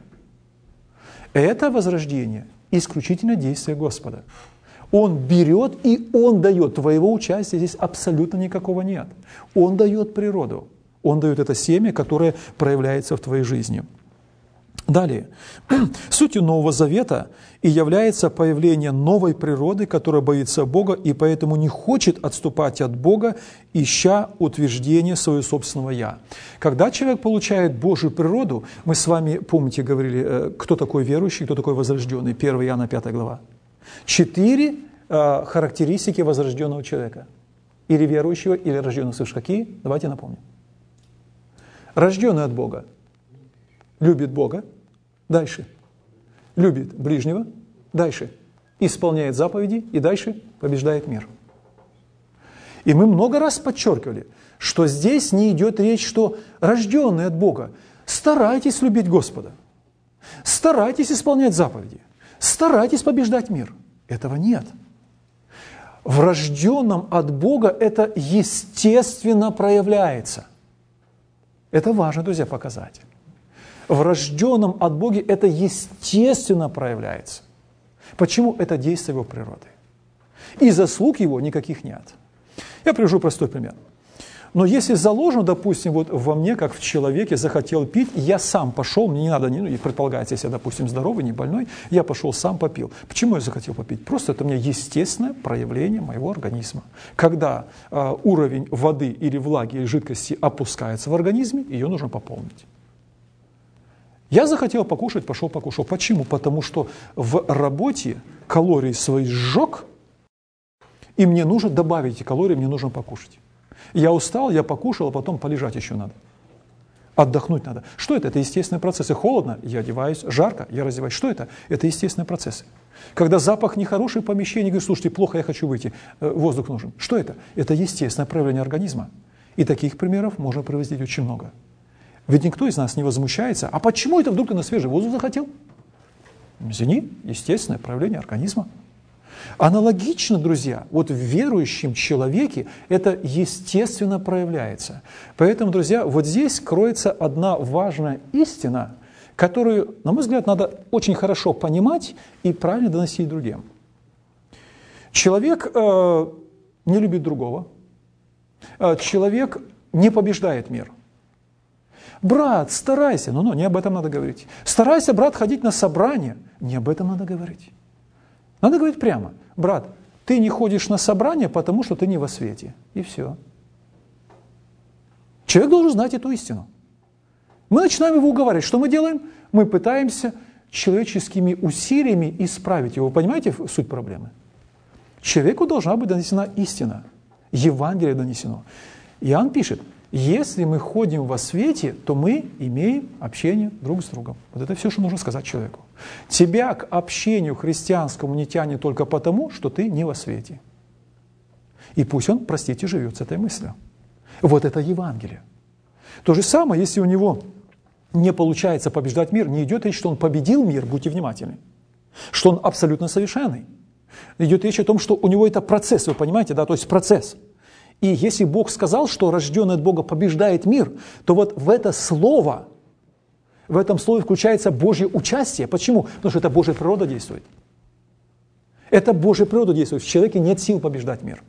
Speaker 1: Это возрождение – исключительно действие Господа. Он берет и Он дает. Твоего участия здесь абсолютно никакого нет. Он дает природу. Он дает это семя, которое проявляется в твоей жизни. Далее. Сутью Нового Завета и является появление новой природы, которая боится Бога и поэтому не хочет отступать от Бога, ища утверждение своего собственного «я». Когда человек получает Божью природу, мы с вами, помните, говорили, кто такой верующий, кто такой возрожденный, первое Иоанна пятая глава. Четыре э, характеристики возрожденного человека. Или верующего, или рожденного свыше. Какие? Давайте напомним. Рожденный от Бога. Любит Бога. Дальше. Любит ближнего. Дальше. Исполняет заповеди. И дальше побеждает мир. И мы много раз подчеркивали, что здесь не идет речь, что рожденный от Бога. Старайтесь любить Господа. Старайтесь исполнять заповеди. Старайтесь побеждать мир. Этого нет. В рожденном от Бога это естественно проявляется. Это важно, друзья, показать. В рожденном от Бога это естественно проявляется. Почему? Это действие его природы. И заслуг его никаких нет. Я привожу простой пример. Но если заложено, допустим, вот во мне, как в человеке, захотел пить, я сам пошел, мне не надо, ну, предполагается, если я, допустим, здоровый, не больной, я пошел сам попил. Почему я захотел попить? Просто это у меня естественное проявление моего организма. Когда э, уровень воды или влаги или жидкости опускается в организме, ее нужно пополнить. Я захотел покушать, пошел покушал. Почему? Потому что в работе калории свои сжег, и мне нужно добавить эти калории, мне нужно покушать. Я устал, я покушал, а потом полежать еще надо. Отдохнуть надо. Что это? Это естественные процессы. Холодно, я одеваюсь, жарко, я раздеваюсь. Что это? Это естественные процессы. Когда запах нехороший в помещении, говорю, слушайте, плохо, я хочу выйти, воздух нужен. Что это? Это естественное проявление организма. И таких примеров можно приводить очень много. Ведь никто из нас не возмущается. А почему это вдруг ты на свежий воздух захотел? Извини, естественное проявление организма. Аналогично, друзья, вот в верующем человеке это естественно проявляется. Поэтому, друзья, вот здесь кроется одна важная истина, которую, на мой взгляд, надо очень хорошо понимать и правильно доносить другим. Человек э, не любит другого. Э, человек не побеждает мир. Брат, старайся, ну, ну, не об этом надо говорить. Старайся, брат, ходить на собрания. Не об этом надо говорить. Надо говорить прямо. Брат, ты не ходишь на собрание, потому что ты не во свете. И все. Человек должен знать эту истину. Мы начинаем его уговаривать. Что мы делаем? Мы пытаемся человеческими усилиями исправить его. Вы понимаете суть проблемы? Человеку должна быть донесена истина. Евангелие донесено. Иоанн пишет, если мы ходим во свете, то мы имеем общение друг с другом. Вот это все, что нужно сказать человеку. Тебя к общению христианскому не тянет только потому, что ты не во свете. И пусть он, простите, живет с этой мыслью. Вот это Евангелие. То же самое, если у него не получается побеждать мир, не идет речь, что он победил мир, будьте внимательны. что он абсолютно совершенный. Идет речь о том, что у него это процесс, вы понимаете, да, то есть процесс. И если Бог сказал, что рожденный от Бога побеждает мир, то вот в это слово, в этом слове включается Божье участие. Почему? Потому что это Божья природа действует. Это Божья природа действует. В человеке нет сил побеждать мир.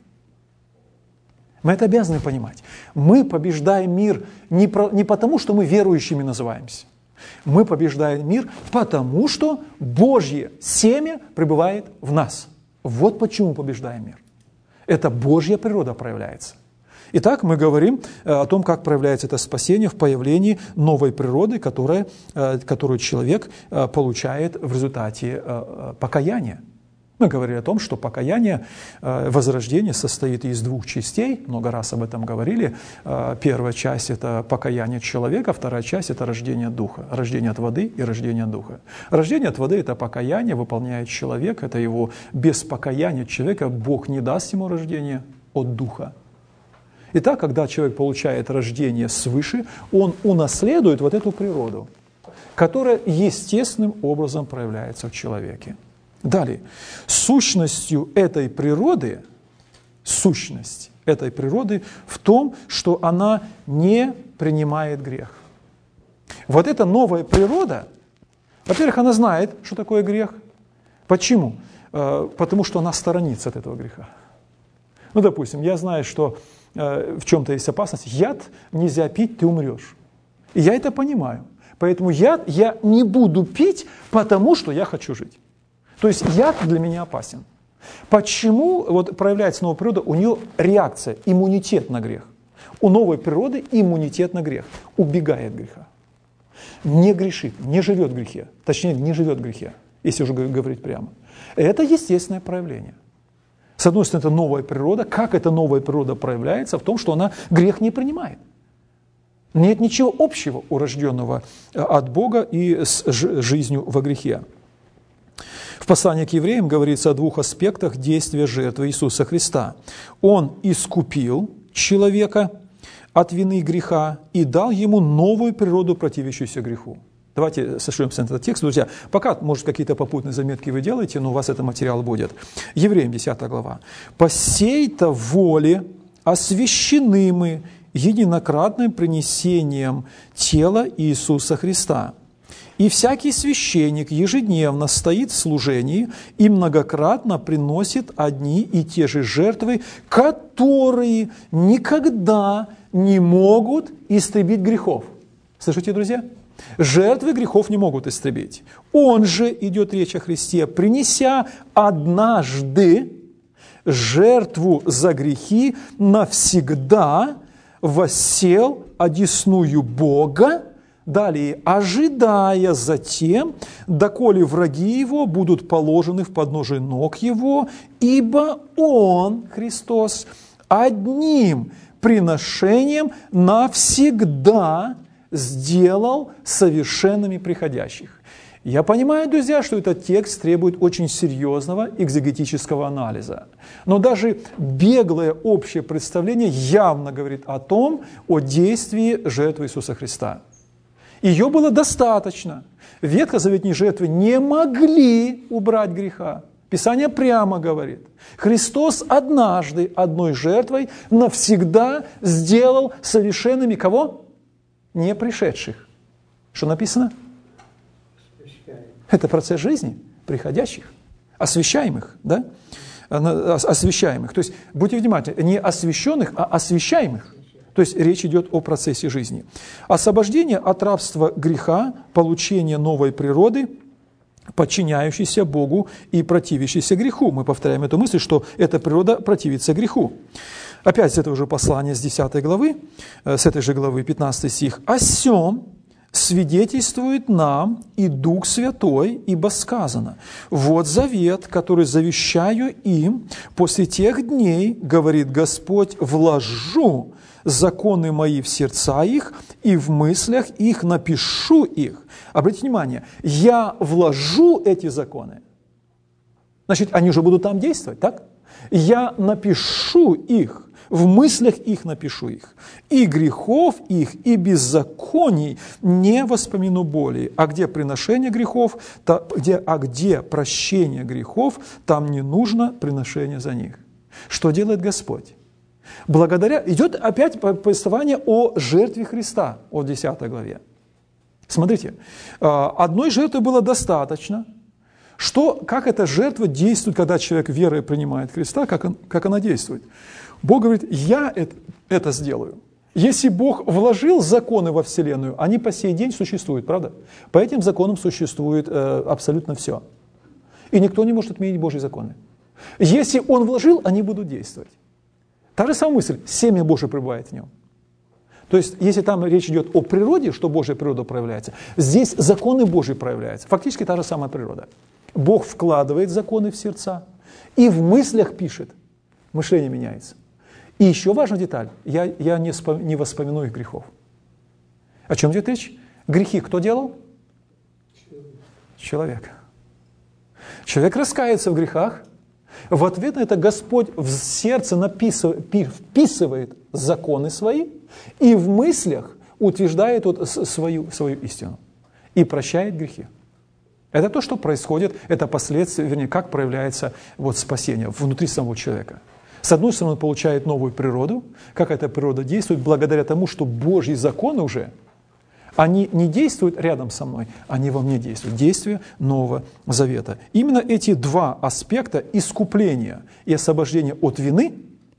Speaker 1: Мы это обязаны понимать. Мы побеждаем мир не, про, не потому, что мы верующими называемся. Мы побеждаем мир, потому что Божье семя пребывает в нас. Вот почему побеждаем мир. Это Божья природа проявляется. Итак, мы говорим о том, как проявляется это спасение в появлении новой природы, которая, которую человек получает в результате покаяния. Мы говорили о том, что покаяние, возрождение состоит из двух частей, много раз об этом говорили. Первая часть – это покаяние человека, вторая часть – это рождение духа, рождение от воды и рождение духа. Рождение от воды – это покаяние, выполняет человек, это его без покаяния человека Бог не даст ему рождение от духа. Итак, когда человек получает рождение свыше, он унаследует вот эту природу, которая естественным образом проявляется в человеке. Далее, сущностью этой природы, сущность этой природы в том, что она не принимает грех. Вот эта новая природа, во-первых, она знает, что такое грех. Почему? Потому что она сторонится от этого греха. Ну, допустим, я знаю, что в чем-то есть опасность. Яд нельзя пить, ты умрешь. И я это понимаю. Поэтому яд я не буду пить, потому что я хочу жить. То есть яд для меня опасен. Почему вот проявляется новая природа? У нее реакция, иммунитет на грех. У новой природы иммунитет на грех. Убегает от греха. Не грешит, не живет в грехе. Точнее, не живет в грехе, если уже говорить прямо. Это естественное проявление. С одной стороны, это новая природа. Как эта новая природа проявляется? В том, что она грех не принимает. Нет ничего общего у рожденного от Бога и с жизнью во грехе. В послании к евреям говорится о двух аспектах действия жертвы Иисуса Христа. Он искупил человека от вины и греха и дал ему новую природу, противящуюся греху. Давайте сошлемся на этот текст. Друзья, пока, может, какие-то попутные заметки вы делаете, но у вас этот материал будет. Евреям десятая глава. «По сей-то воле освящены мы единократным принесением тела Иисуса Христа. И всякий священник ежедневно стоит в служении и многократно приносит одни и те же жертвы, которые никогда не могут истребить грехов». Слышите, друзья? Жертвы грехов не могут истребить. Он же, идет речь о Христе, принеся однажды жертву за грехи, навсегда воссел одесную Бога, далее, ожидая затем, доколе враги его будут положены в подножие ног его, ибо Он, Христос, одним приношением навсегда сделал совершенными приходящих. Я понимаю, друзья, что этот текст требует очень серьезного экзегетического анализа. Но даже беглое общее представление явно говорит о том, о действии жертвы Иисуса Христа. Ее было достаточно. Ветхозаветные жертвы не могли убрать греха. Писание прямо говорит. Христос однажды одной жертвой навсегда сделал совершенными кого? Не пришедших. Что написано? Это процесс жизни приходящих, освящаемых, да? Освящаемых. То есть, будьте внимательны, не освященных, а освящаемых. То есть, речь идет о процессе жизни. Освобождение от рабства греха, получение новой природы, подчиняющейся Богу и противящейся греху. Мы повторяем эту мысль, что эта природа противится греху. Опять с этого же послания, с десятой главы, с этой же главы, пятнадцатый стих. «О сем свидетельствует нам и Дух Святой, ибо сказано: вот завет, который завещаю им после тех дней, говорит Господь, вложу законы мои в сердца их, и в мыслях их напишу их». Обратите внимание, я вложу эти законы. Значит, они уже будут там действовать, так? Я напишу их в мыслях их напишу их, и грехов их, и беззаконий не воспомину более. А где приношение грехов, то, где, а где прощение грехов, там не нужно приношение за них. Что делает Господь? Благодаря, идет опять повествование о жертве Христа, о десятой главе. Смотрите, одной жертвы было достаточно. Что, как эта жертва действует, когда человек верой принимает Христа, как, он, как она действует? Бог говорит, я это, это сделаю. Если Бог вложил законы во Вселенную, они по сей день существуют, правда? По этим законам существует э, абсолютно все. И никто не может отменить Божьи законы. Если Он вложил, они будут действовать. Та же самая мысль, семя Божие пребывает в нем. То есть, если там речь идет о природе, что Божья природа проявляется, здесь законы Божьи проявляются. Фактически та же самая природа. Бог вкладывает законы в сердца и в мыслях пишет. Мышление меняется. И еще важная деталь. Я, я не, спом, не воспомяну их грехов. О чем идет речь? Грехи кто делал? Человек. Человек раскается в грехах. В ответ на это Господь в сердце написывает, вписывает законы свои и в мыслях утверждает вот свою, свою истину. И прощает грехи. Это то, что происходит, это последствия, вернее, как проявляется вот спасение внутри самого человека. С одной стороны, он получает новую природу. Как эта природа действует? Благодаря тому, что Божьи законы уже, они не действуют рядом со мной, они во мне действуют. Действие Нового Завета. Именно эти два аспекта искупления и освобождения от вины,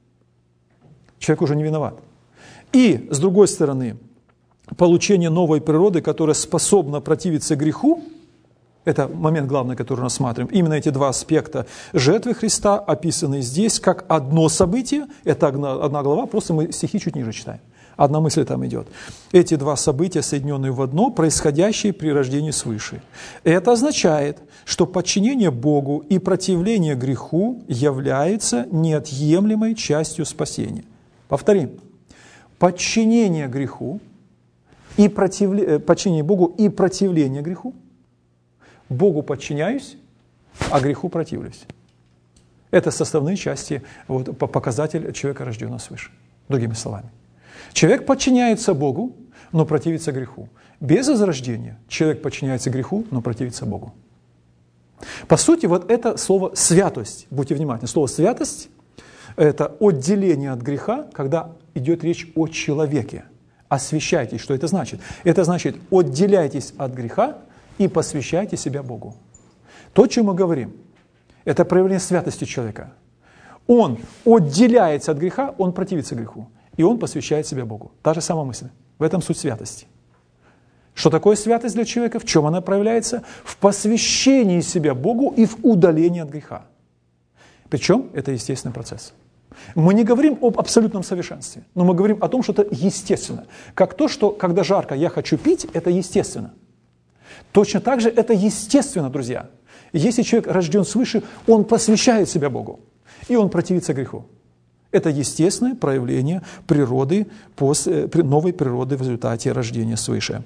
Speaker 1: человек уже не виноват. И, с другой стороны, получение новой природы, которая способна противиться греху, это момент главный, который рассматриваем. Именно эти два аспекта жертвы Христа описаны здесь как одно событие. Это одна, одна глава, просто мы стихи чуть ниже читаем. Одна мысль там идет. Эти два события, соединенные в одно, происходящие при рождении свыше. Это означает, что подчинение Богу и противление греху является неотъемлемой частью спасения. Повторим. Подчинение греху и противление, подчинение Богу и противление греху. Богу подчиняюсь, а греху противлюсь. Это составные части, вот, показатель человека, рожденного свыше. Другими словами. Человек подчиняется Богу, но противится греху. Без возрождения человек подчиняется греху, но противится Богу. По сути, вот это слово «святость», будьте внимательны, слово «святость» – это отделение от греха, когда идет речь о человеке. Освящайтесь. Что это значит? Это значит, отделяйтесь от греха и посвящайте себя Богу. То, о чем мы говорим, это проявление святости человека. Он отделяется от греха, он противится греху, и он посвящает себя Богу. Та же самая мысль. В этом суть святости. Что такое святость для человека? В чем она проявляется? В посвящении себя Богу и в удалении от греха. Причем это естественный процесс. Мы не говорим об абсолютном совершенстве, но мы говорим о том, что это естественно. Как то, что когда жарко, я хочу пить, это естественно. Точно так же это естественно, друзья. Если человек рожден свыше, он посвящает себя Богу, и он противится греху. Это естественное проявление природы, после, новой природы в результате рождения свыше.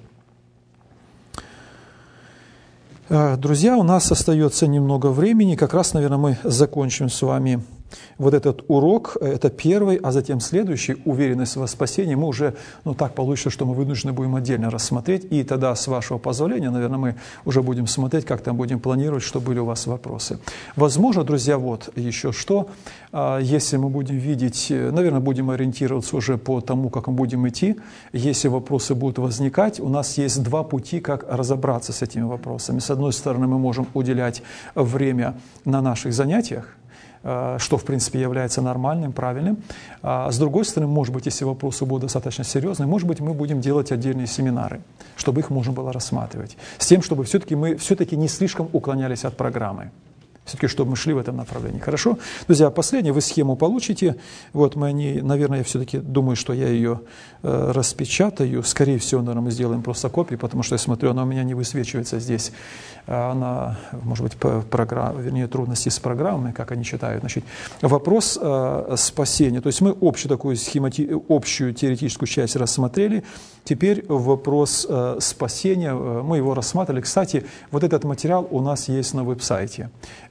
Speaker 1: Друзья, у нас остается немного времени, как раз, наверное, мы закончим с вами вот этот урок, это первый, а затем следующий, уверенность во спасении, мы уже, ну так получится, что мы вынуждены будем отдельно рассмотреть, и тогда, с вашего позволения, наверное, мы уже будем смотреть, как там будем планировать, что были у вас вопросы. Возможно, друзья, вот еще что, если мы будем видеть, наверное, будем ориентироваться уже по тому, как мы будем идти, если вопросы будут возникать, у нас есть два пути, как разобраться с этими вопросами. С одной стороны, мы можем уделять время на наших занятиях, что, в принципе, является нормальным, правильным. А с другой стороны, может быть, если вопросы будут достаточно серьезные, может быть, мы будем делать отдельные семинары, чтобы их можно было рассматривать. С тем, чтобы все-таки мы все-таки не слишком уклонялись от программы. Все-таки, чтобы мы шли в этом направлении. Хорошо? Друзья, последнее, вы схему получите. Вот мы не, наверное, я все-таки думаю, что я ее э, распечатаю. Скорее всего, наверное, мы сделаем просто копии, потому что я смотрю, она у меня не высвечивается здесь. Она, может быть, по программе, вернее, трудности с программой, как они читают. Значит, вопрос э, спасения. То есть мы общую такую схемати... общую теоретическую часть рассмотрели. Теперь вопрос э, спасения. Мы его рассматривали. Кстати, вот этот материал у нас есть на веб-сайте.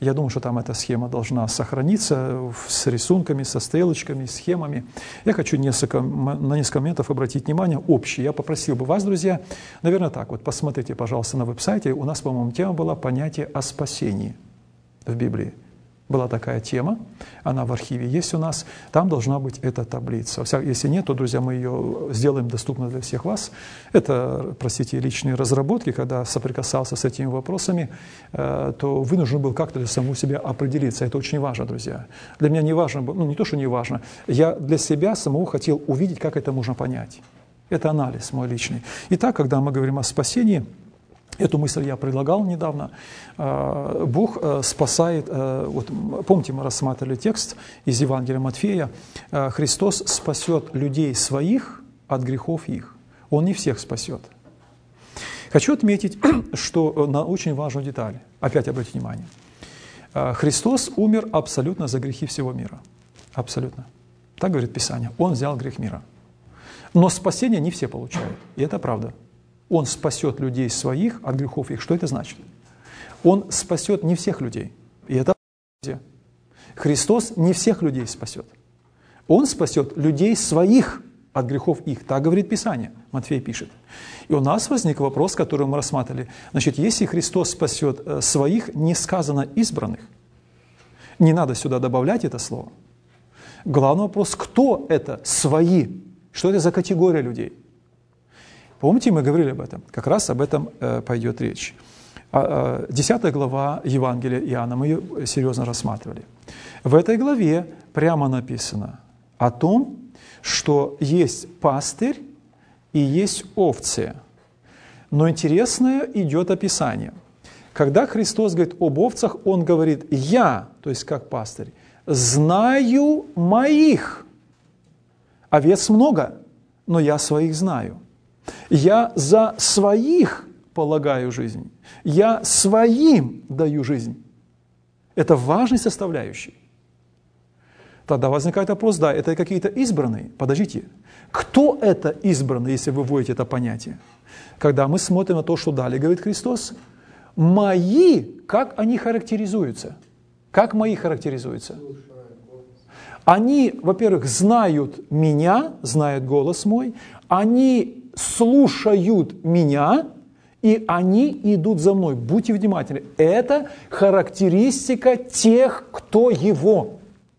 Speaker 1: Я думаю, что там эта схема должна сохраниться с рисунками, со стрелочками, схемами. Я хочу несколько, на несколько моментов обратить внимание общие. Я попросил бы вас, друзья, наверное, так вот, посмотрите, пожалуйста, на веб-сайте. У нас, по-моему, тема была «Понятие о спасении» в Библии. Была такая тема, она в архиве есть у нас, там должна быть эта таблица. Если нет, то, друзья, мы ее сделаем доступной для всех вас. Это, простите, личные разработки, когда соприкасался с этими вопросами, то вынужден был как-то для самого себя определиться. Это очень важно, друзья. Для меня не важно, ну не то, что не важно, я для себя самого хотел увидеть, как это можно понять. Это анализ мой личный. Итак, когда мы говорим о спасении, эту мысль я предлагал недавно. Бог спасает, вот помните, мы рассматривали текст из Евангелия Матфея, Христос спасет людей своих от грехов их. Он не всех спасет. Хочу отметить, что на очень важную деталь, опять обратите внимание, Христос умер абсолютно за грехи всего мира. Абсолютно. Так говорит Писание. Он взял грех мира. Но спасение не все получают. И это правда. Он спасет людей своих от грехов их. Что это значит? Он спасет не всех людей. И это Христос не всех людей спасет. Он спасет людей своих от грехов их. Так говорит Писание. Матфей пишет. И у нас возник вопрос, который мы рассматривали. Значит, если Христос спасет своих, не сказано избранных, не надо сюда добавлять это слово. Главный вопрос, кто это свои? Что это за категория людей? Помните, мы говорили об этом? Как раз об этом э, пойдет речь. Десятая глава Евангелия Иоанна, мы ее серьезно рассматривали. В этой главе прямо написано о том, что есть пастырь и есть овцы. Но интересное идет описание. Когда Христос говорит об овцах, Он говорит «Я», то есть как пастырь, «знаю моих». Овец много, но я своих знаю. Я за своих полагаю жизнь. Я своим даю жизнь. Это важный составляющий. Тогда возникает вопрос, да, это какие-то избранные. Подождите, кто это избранный, если вы вводите это понятие? Когда мы смотрим на то, что далее говорит Христос, мои, как они характеризуются? Как мои характеризуются? Они, во-первых, знают меня, знают голос мой, они слушают меня, и они идут за мной. Будьте внимательны. Это характеристика тех, кто его.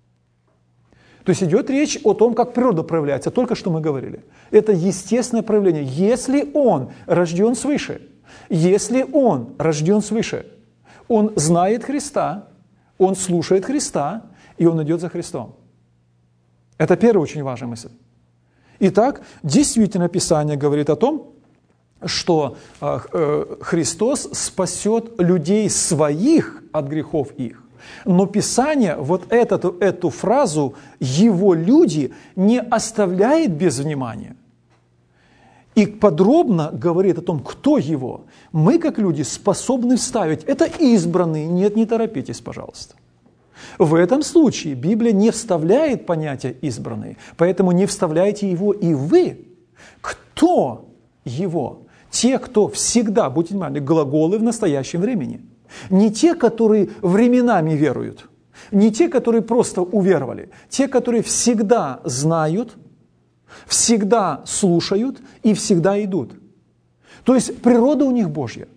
Speaker 1: То есть идет речь о том, как природа проявляется. Только что мы говорили. Это естественное проявление. Если он рожден свыше, если он рожден свыше, он знает Христа, он слушает Христа, и он идет за Христом. Это первая очень важная мысль. Итак, действительно Писание говорит о том, что Христос спасет людей своих от грехов их. Но Писание вот эту, эту фразу «его люди» не оставляет без внимания. И подробно говорит о том, кто его. Мы, как люди, способны вставить. Это избранные. Нет, не торопитесь, пожалуйста. В этом случае Библия не вставляет понятие «избранные», поэтому не вставляйте его и вы. Кто его? Те, кто всегда, будьте внимательны, глаголы в настоящем времени. Не те, которые временами веруют, не те, которые просто уверовали, те, которые всегда знают, всегда слушают и всегда идут. То есть природа у них Божья.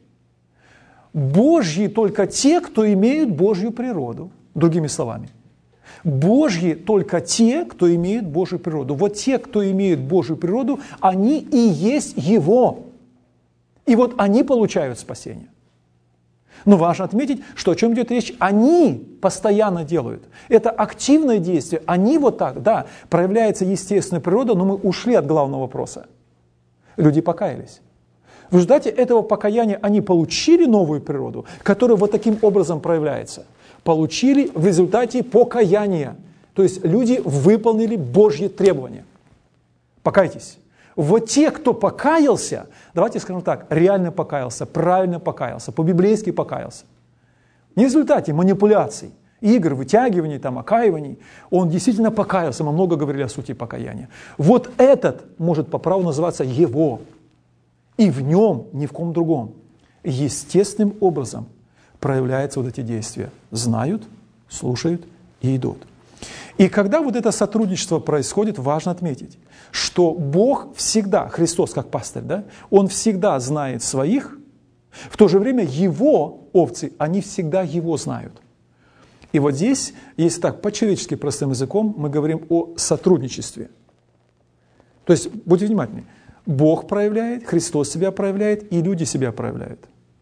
Speaker 1: Божьи только те, кто имеют Божью природу. Другими словами, Божьи только те, кто имеет Божью природу. Вот те, кто имеют Божью природу, они и есть Его. И вот они получают спасение. Но важно отметить, что о чем идет речь, они постоянно делают. Это активное действие. Они вот так, да, проявляется естественная природа, но мы ушли от главного вопроса. Люди покаялись. В результате этого покаяния они получили новую природу, которая вот таким образом проявляется. Получили в результате покаяния. То есть люди выполнили Божьи требования. Покайтесь. Вот те, кто покаялся, давайте скажем так, реально покаялся, правильно покаялся, по-библейски покаялся. Не в результате манипуляций, игр, вытягиваний, там, окаиваний. Он действительно покаялся, мы много говорили о сути покаяния. Вот этот может по праву называться его. И в нем, ни в ком другом, естественным образом проявляются вот эти действия. Знают, слушают и идут. И когда вот это сотрудничество происходит, важно отметить, что Бог всегда, Христос как пастырь, да, Он всегда знает своих, в то же время Его овцы, они всегда Его знают. И вот здесь, если так, по-человечески простым языком, мы говорим о сотрудничестве. То есть, будьте внимательны, Бог проявляет, Христос себя проявляет, и люди себя проявляют.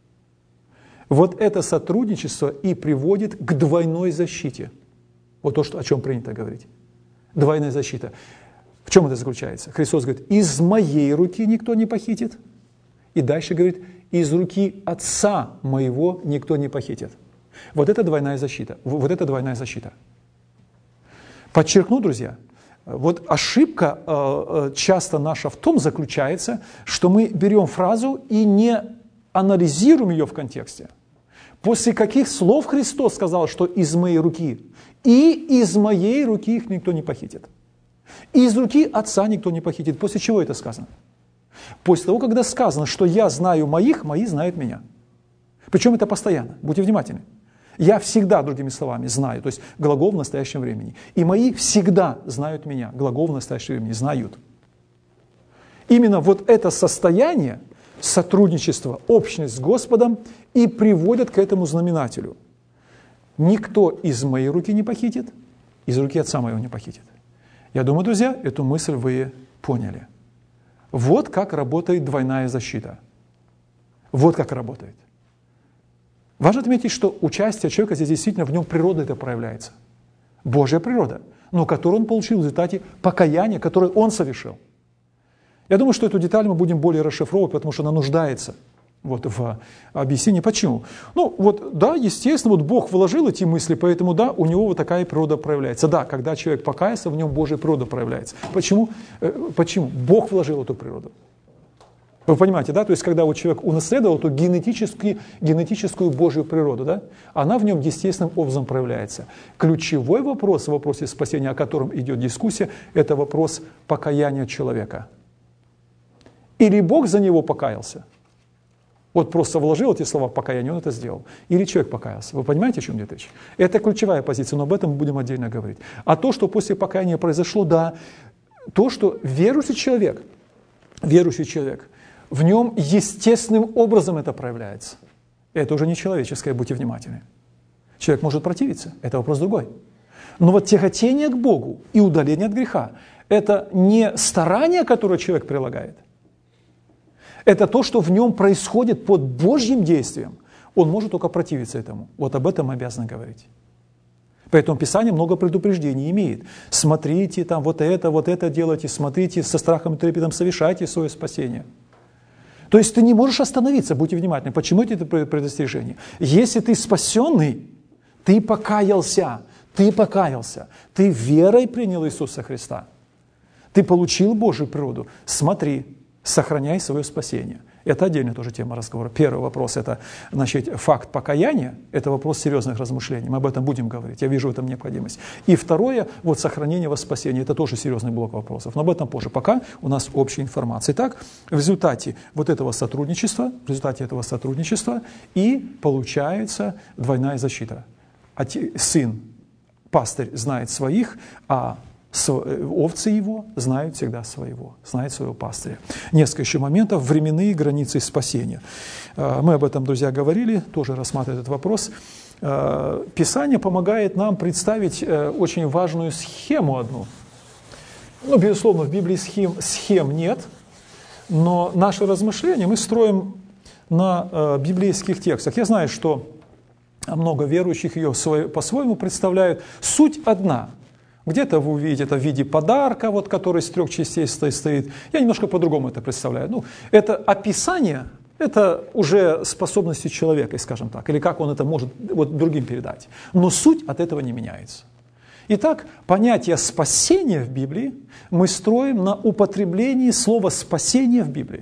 Speaker 1: Вот это сотрудничество и приводит к двойной защите. Вот то, что, о чем принято говорить. Двойная защита. В чем это заключается? Христос говорит, из моей руки никто не похитит. И дальше говорит, из руки Отца моего никто не похитит. Вот это двойная защита. Вот это двойная защита. Подчеркну, друзья, вот ошибка э, часто наша в том заключается, что мы берем фразу и не анализируем ее в контексте. После каких слов Христос сказал, что из моей руки? И из моей руки их никто не похитит. И из руки Отца никто не похитит. После чего это сказано? После того, когда сказано, что я знаю моих, мои знают меня. Причем это постоянно. Будьте внимательны. Я всегда, другими словами, знаю. То есть глагол в настоящем времени. И мои всегда знают меня. Глагол в настоящем времени. Знают. Именно вот это состояние сотрудничества, общность с Господом и приводит к этому знаменателю. Никто из моей руки не похитит, из руки Отца моего не похитит. Я думаю, друзья, эту мысль вы поняли. Вот как работает двойная защита. Вот как работает. Важно отметить, что участие человека здесь действительно в нем природа это проявляется. Божья природа, но которую он получил в результате покаяния, которое он совершил. Я думаю, что эту деталь мы будем более расшифровывать, потому что она нуждается вот, в объяснении. Почему? Ну, вот, да, естественно, вот Бог вложил эти мысли, поэтому, да, у него вот такая природа проявляется. Да, когда человек покаялся, в нем Божья природа проявляется. Почему? Почему? Бог вложил эту природу. Вы понимаете, да? То есть, когда вот человек унаследовал эту генетическую, генетическую Божью природу, да, она в нем естественным образом проявляется. Ключевой вопрос в вопросе спасения, о котором идет дискуссия, это вопрос покаяния человека. Или Бог за него покаялся. Вот просто вложил эти слова в покаяние, он это сделал. Или человек покаялся. Вы понимаете, о чем идет речь? Это ключевая позиция, но об этом мы будем отдельно говорить. А то, что после покаяния произошло, да, то, что верующий человек, верующий человек, в нем естественным образом это проявляется. Это уже не человеческое, будьте внимательны. Человек может противиться, это вопрос другой. Но вот тяготение к Богу и удаление от греха – это не старание, которое человек прилагает, это то, что в нем происходит под Божьим действием. Он может только противиться этому. Вот об этом мы обязаны говорить. Поэтому Писание много предупреждений имеет. Смотрите, там вот это, вот это делайте, смотрите, со страхом и трепетом совершайте свое спасение. То есть ты не можешь остановиться, будьте внимательны. Почему это предостережение? Если ты спасенный, ты покаялся, ты покаялся, ты верой принял Иисуса Христа, ты получил Божью природу, смотри, сохраняй свое спасение. Это отдельная тоже тема разговора. Первый вопрос – это, значит, факт покаяния, это вопрос серьезных размышлений, мы об этом будем говорить, я вижу в этом необходимость. И второе, вот сохранение во спасении, это тоже серьезный блок вопросов, но об этом позже, пока у нас общая информация. Итак, в результате вот этого сотрудничества, в результате этого сотрудничества и получается двойная защита. Сын, пастырь знает своих, а овцы его знают всегда своего, знают своего пастыря. Несколько еще моментов. Временные границы спасения. Мы об этом, друзья, говорили, тоже рассматривали этот вопрос. Писание помогает нам представить очень важную схему одну. Ну, безусловно, в Библии схем, схем нет, но наши размышления мы строим на библейских текстах. Я знаю, что много верующих ее по-своему представляют. Суть одна. Где-то вы увидите это в виде подарка, вот, который из трех частей стоит. Я немножко по-другому это представляю. Ну, это описание, это уже способности человека, скажем так, или как он это может вот, другим передать. Но суть от этого не меняется. Итак, понятие спасения в Библии мы строим на употреблении слова «спасение» в Библии.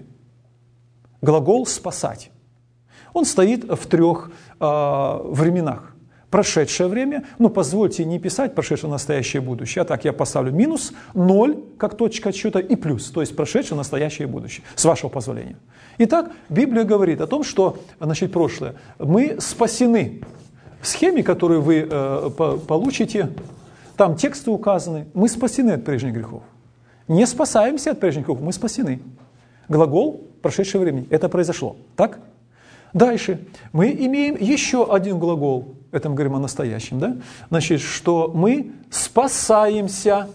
Speaker 1: Глагол «спасать». Он стоит в трех э, временах. прошедшее время, ну, позвольте не писать прошедшее, настоящее, будущее, а так я поставлю минус, ноль, как точка отсчета, и плюс, то есть прошедшее, настоящее, будущее, с вашего позволения. Итак, Библия говорит о том, что, значит, прошлое, мы спасены. В схеме, которую вы э, по- получите, там тексты указаны, мы спасены от прежних грехов. Не спасаемся от прежних грехов, мы спасены. Глагол прошедшего времени, это произошло, так? Дальше мы имеем еще один глагол, это мы говорим о настоящем, да? Значит, что мы спасаемся.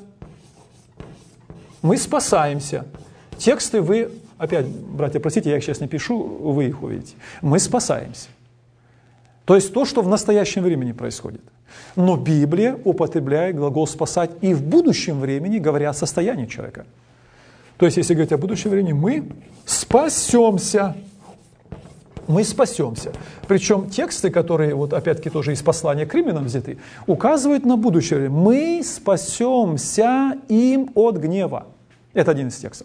Speaker 1: Мы спасаемся. Тексты вы, опять, братья, простите, я их сейчас не пишу, вы их увидите. Мы спасаемся. То есть то, что в настоящем времени происходит. Но Библия употребляет глагол «спасать» и в будущем времени, говоря о состоянии человека. То есть, если говорить о будущем времени, мы спасемся. Мы спасемся. Причем тексты, которые, вот опять-таки тоже из послания к римлянам взяты, указывают на будущее время. Мы спасемся им от гнева. Это один из текстов.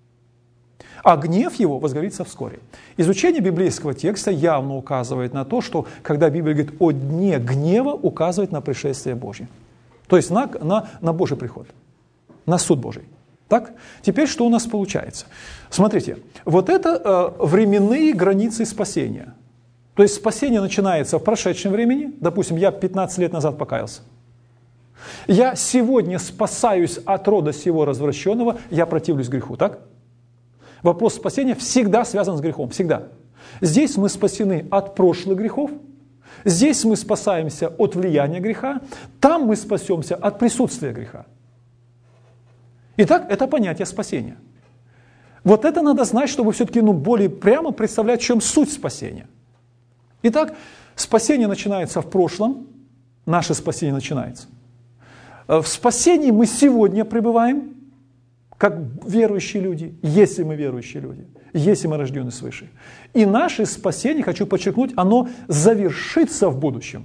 Speaker 1: А гнев его возгорится вскоре. Изучение библейского текста явно указывает на то, что когда Библия говорит о дне гнева, указывает на пришествие Божье. То есть на, на, на Божий приход, на суд Божий. Так? Теперь что у нас получается? Смотрите, вот это э, временные границы спасения. То есть спасение начинается в прошедшем времени. Допустим, я пятнадцать лет назад покаялся. Я сегодня спасаюсь от рода сего развращенного, я противлюсь греху, так? Вопрос спасения всегда связан с грехом, всегда. Здесь мы спасены от прошлых грехов, здесь мы спасаемся от влияния греха, там мы спасемся от присутствия греха. Итак, это понятие спасения. Вот это надо знать, чтобы все-таки ну, более прямо представлять, в чем суть спасения. Итак, спасение начинается в прошлом, наше спасение начинается. В спасении мы сегодня пребываем, как верующие люди, если мы верующие люди, если мы рождены свыше. И наше спасение, хочу подчеркнуть, оно завершится в будущем.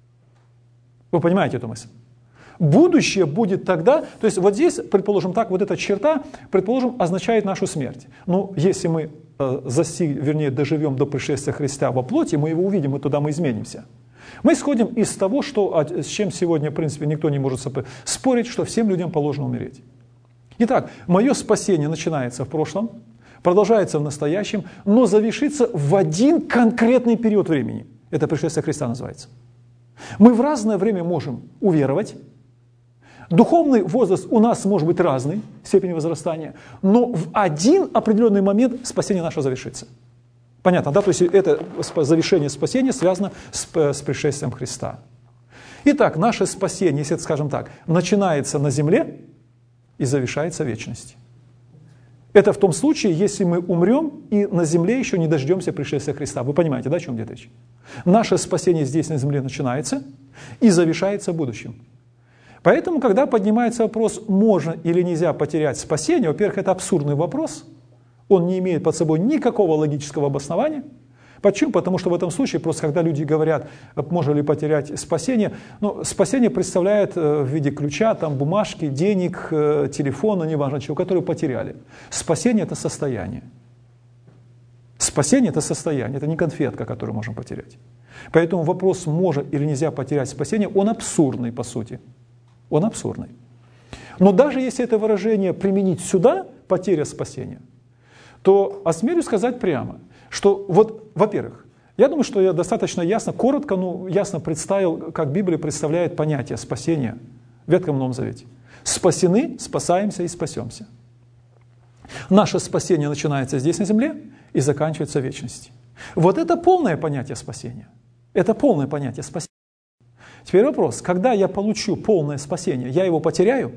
Speaker 1: Вы понимаете эту мысль? Будущее будет тогда, то есть вот здесь, предположим так, вот эта черта, предположим, означает нашу смерть. Ну, если мы э, застиг, вернее, доживем до пришествия Христа во плоти, мы его увидим, и туда мы изменимся. Мы исходим из того, что, с чем сегодня, в принципе, никто не может спорить, что всем людям положено умереть. Итак, мое спасение начинается в прошлом, продолжается в настоящем, но завершится в один конкретный период времени. Это пришествие Христа называется. Мы в разное время можем уверовать. Духовный возраст у нас может быть разный, степень возрастания, но в один определенный момент спасение наше завершится. Понятно, да? То есть это завершение спасения связано с, с пришествием Христа. Итак, наше спасение, если, скажем так, начинается на земле и завершается в вечности. Это в том случае, если мы умрем и на земле еще не дождемся пришествия Христа. Вы понимаете, да, о чем идет речь? Наше спасение здесь на земле начинается и завершается в будущем. Поэтому, когда поднимается вопрос, можно или нельзя потерять спасение, во-первых, это абсурдный вопрос, он не имеет под собой никакого логического обоснования. Почему? Потому что в этом случае, просто когда люди говорят, можно ли потерять спасение, ну, спасение представляет в виде ключа, там, бумажки, денег, телефона, неважно чего, которые потеряли. Спасение – это состояние. Спасение – это состояние, это не конфетка, которую можем потерять. Поэтому вопрос, можно или нельзя потерять спасение, он абсурдный по сути. Он абсурдный. Но даже если это выражение применить сюда, потеря спасения, то осмелюсь сказать прямо, что вот, во-первых, я думаю, что я достаточно ясно, коротко, ну, ясно представил, как Библия представляет понятие спасения в Ветхом Новом Завете. Спасены, спасаемся и спасемся. Наше спасение начинается здесь на земле и заканчивается в вечности. Вот это полное понятие спасения. Это полное понятие спасения. Теперь вопрос, когда я получу полное спасение, я его потеряю?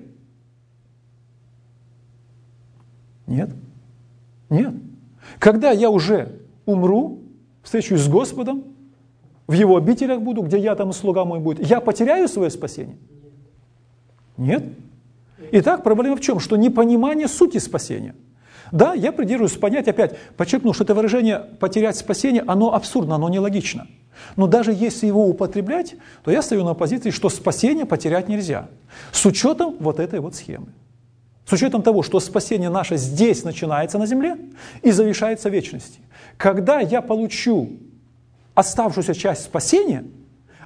Speaker 1: Нет. Нет. Когда я уже умру, встречусь с Господом, в Его обителях буду, где я там и слуга мой будет, я потеряю свое спасение? Нет. Итак, проблема в чем? Что непонимание сути спасения. Да, я придерживаюсь понятия, опять подчеркну, что это выражение «потерять спасение», оно абсурдно, оно нелогично. Но даже если его употреблять, то я стою на позиции, что спасение потерять нельзя. С учетом вот этой вот схемы. С учетом того, что спасение наше здесь начинается на земле и завершается в вечности. Когда я получу оставшуюся часть спасения,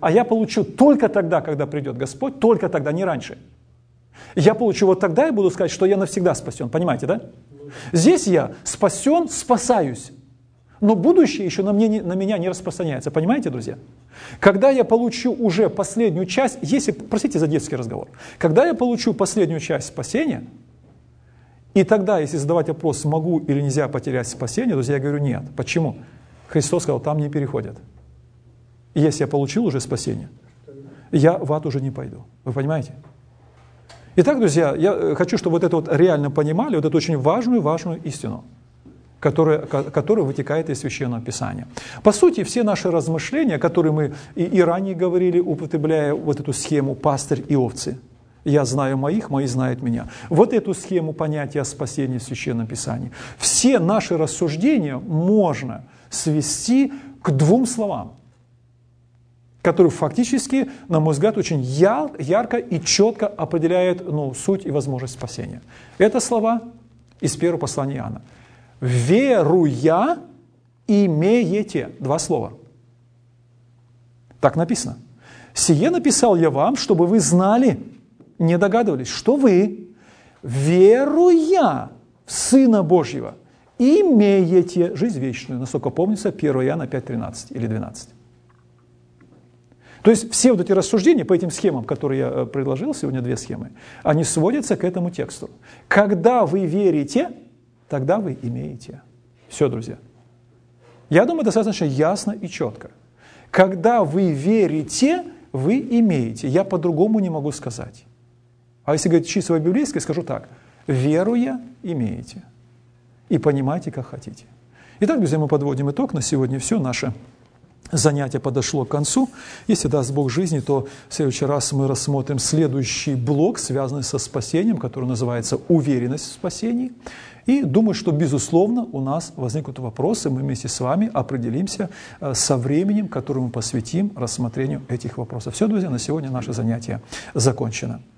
Speaker 1: а я получу только тогда, когда придет Господь, только тогда, не раньше. Я получу вот тогда и буду сказать, что я навсегда спасен. Понимаете, да? Здесь я спасен, спасаюсь. Но будущее еще на, мне, на меня не распространяется. Понимаете, друзья? Когда я получу уже последнюю часть, если, простите за детский разговор, когда я получу последнюю часть спасения, и тогда, если задавать вопрос, могу или нельзя потерять спасение, друзья, я говорю, нет. Почему? Христос сказал, там не переходят. И если я получил уже спасение, я в ад уже не пойду. Вы понимаете? Итак, друзья, я хочу, чтобы вот это вот реально понимали, вот эту очень важную, важную истину, которая, которая вытекает из Священного Писания. По сути, все наши размышления, которые мы и, и ранее говорили, употребляя вот эту схему «пастырь и овцы», «я знаю моих, мои знают меня», вот эту схему понятия спасения в Священном Писании, все наши рассуждения можно свести к двум словам, которые фактически, на мой взгляд, очень яр, ярко и четко определяют ну, суть и возможность спасения. Это слова из первого послания Иоанна. «Веруя имеете». Два слова. Так написано. «Сие написал я вам, чтобы вы знали, не догадывались, что вы, веруя в Сына Божьего, имеете жизнь вечную». Насколько помнится, первое Иоанна пять тринадцать или двенадцать. То есть все вот эти рассуждения по этим схемам, которые я предложил, сегодня две схемы, они сводятся к этому тексту. Когда вы верите, тогда вы имеете. Все, друзья. Я думаю, достаточно ясно и четко. Когда вы верите, вы имеете. Я по-другому не могу сказать. А если говорить чисто библейски, скажу так. Веруя, имеете. И понимайте, как хотите. Итак, друзья, мы подводим итог. На сегодня все. Наше занятие подошло к концу. Если даст Бог жизни, то в следующий раз мы рассмотрим следующий блок, связанный со спасением, который называется «Уверенность в спасении». И думаю, что, безусловно, у нас возникнут вопросы. Мы вместе с вами определимся со временем, которое мы посвятим рассмотрению этих вопросов. Все, друзья, на сегодня наше занятие закончено.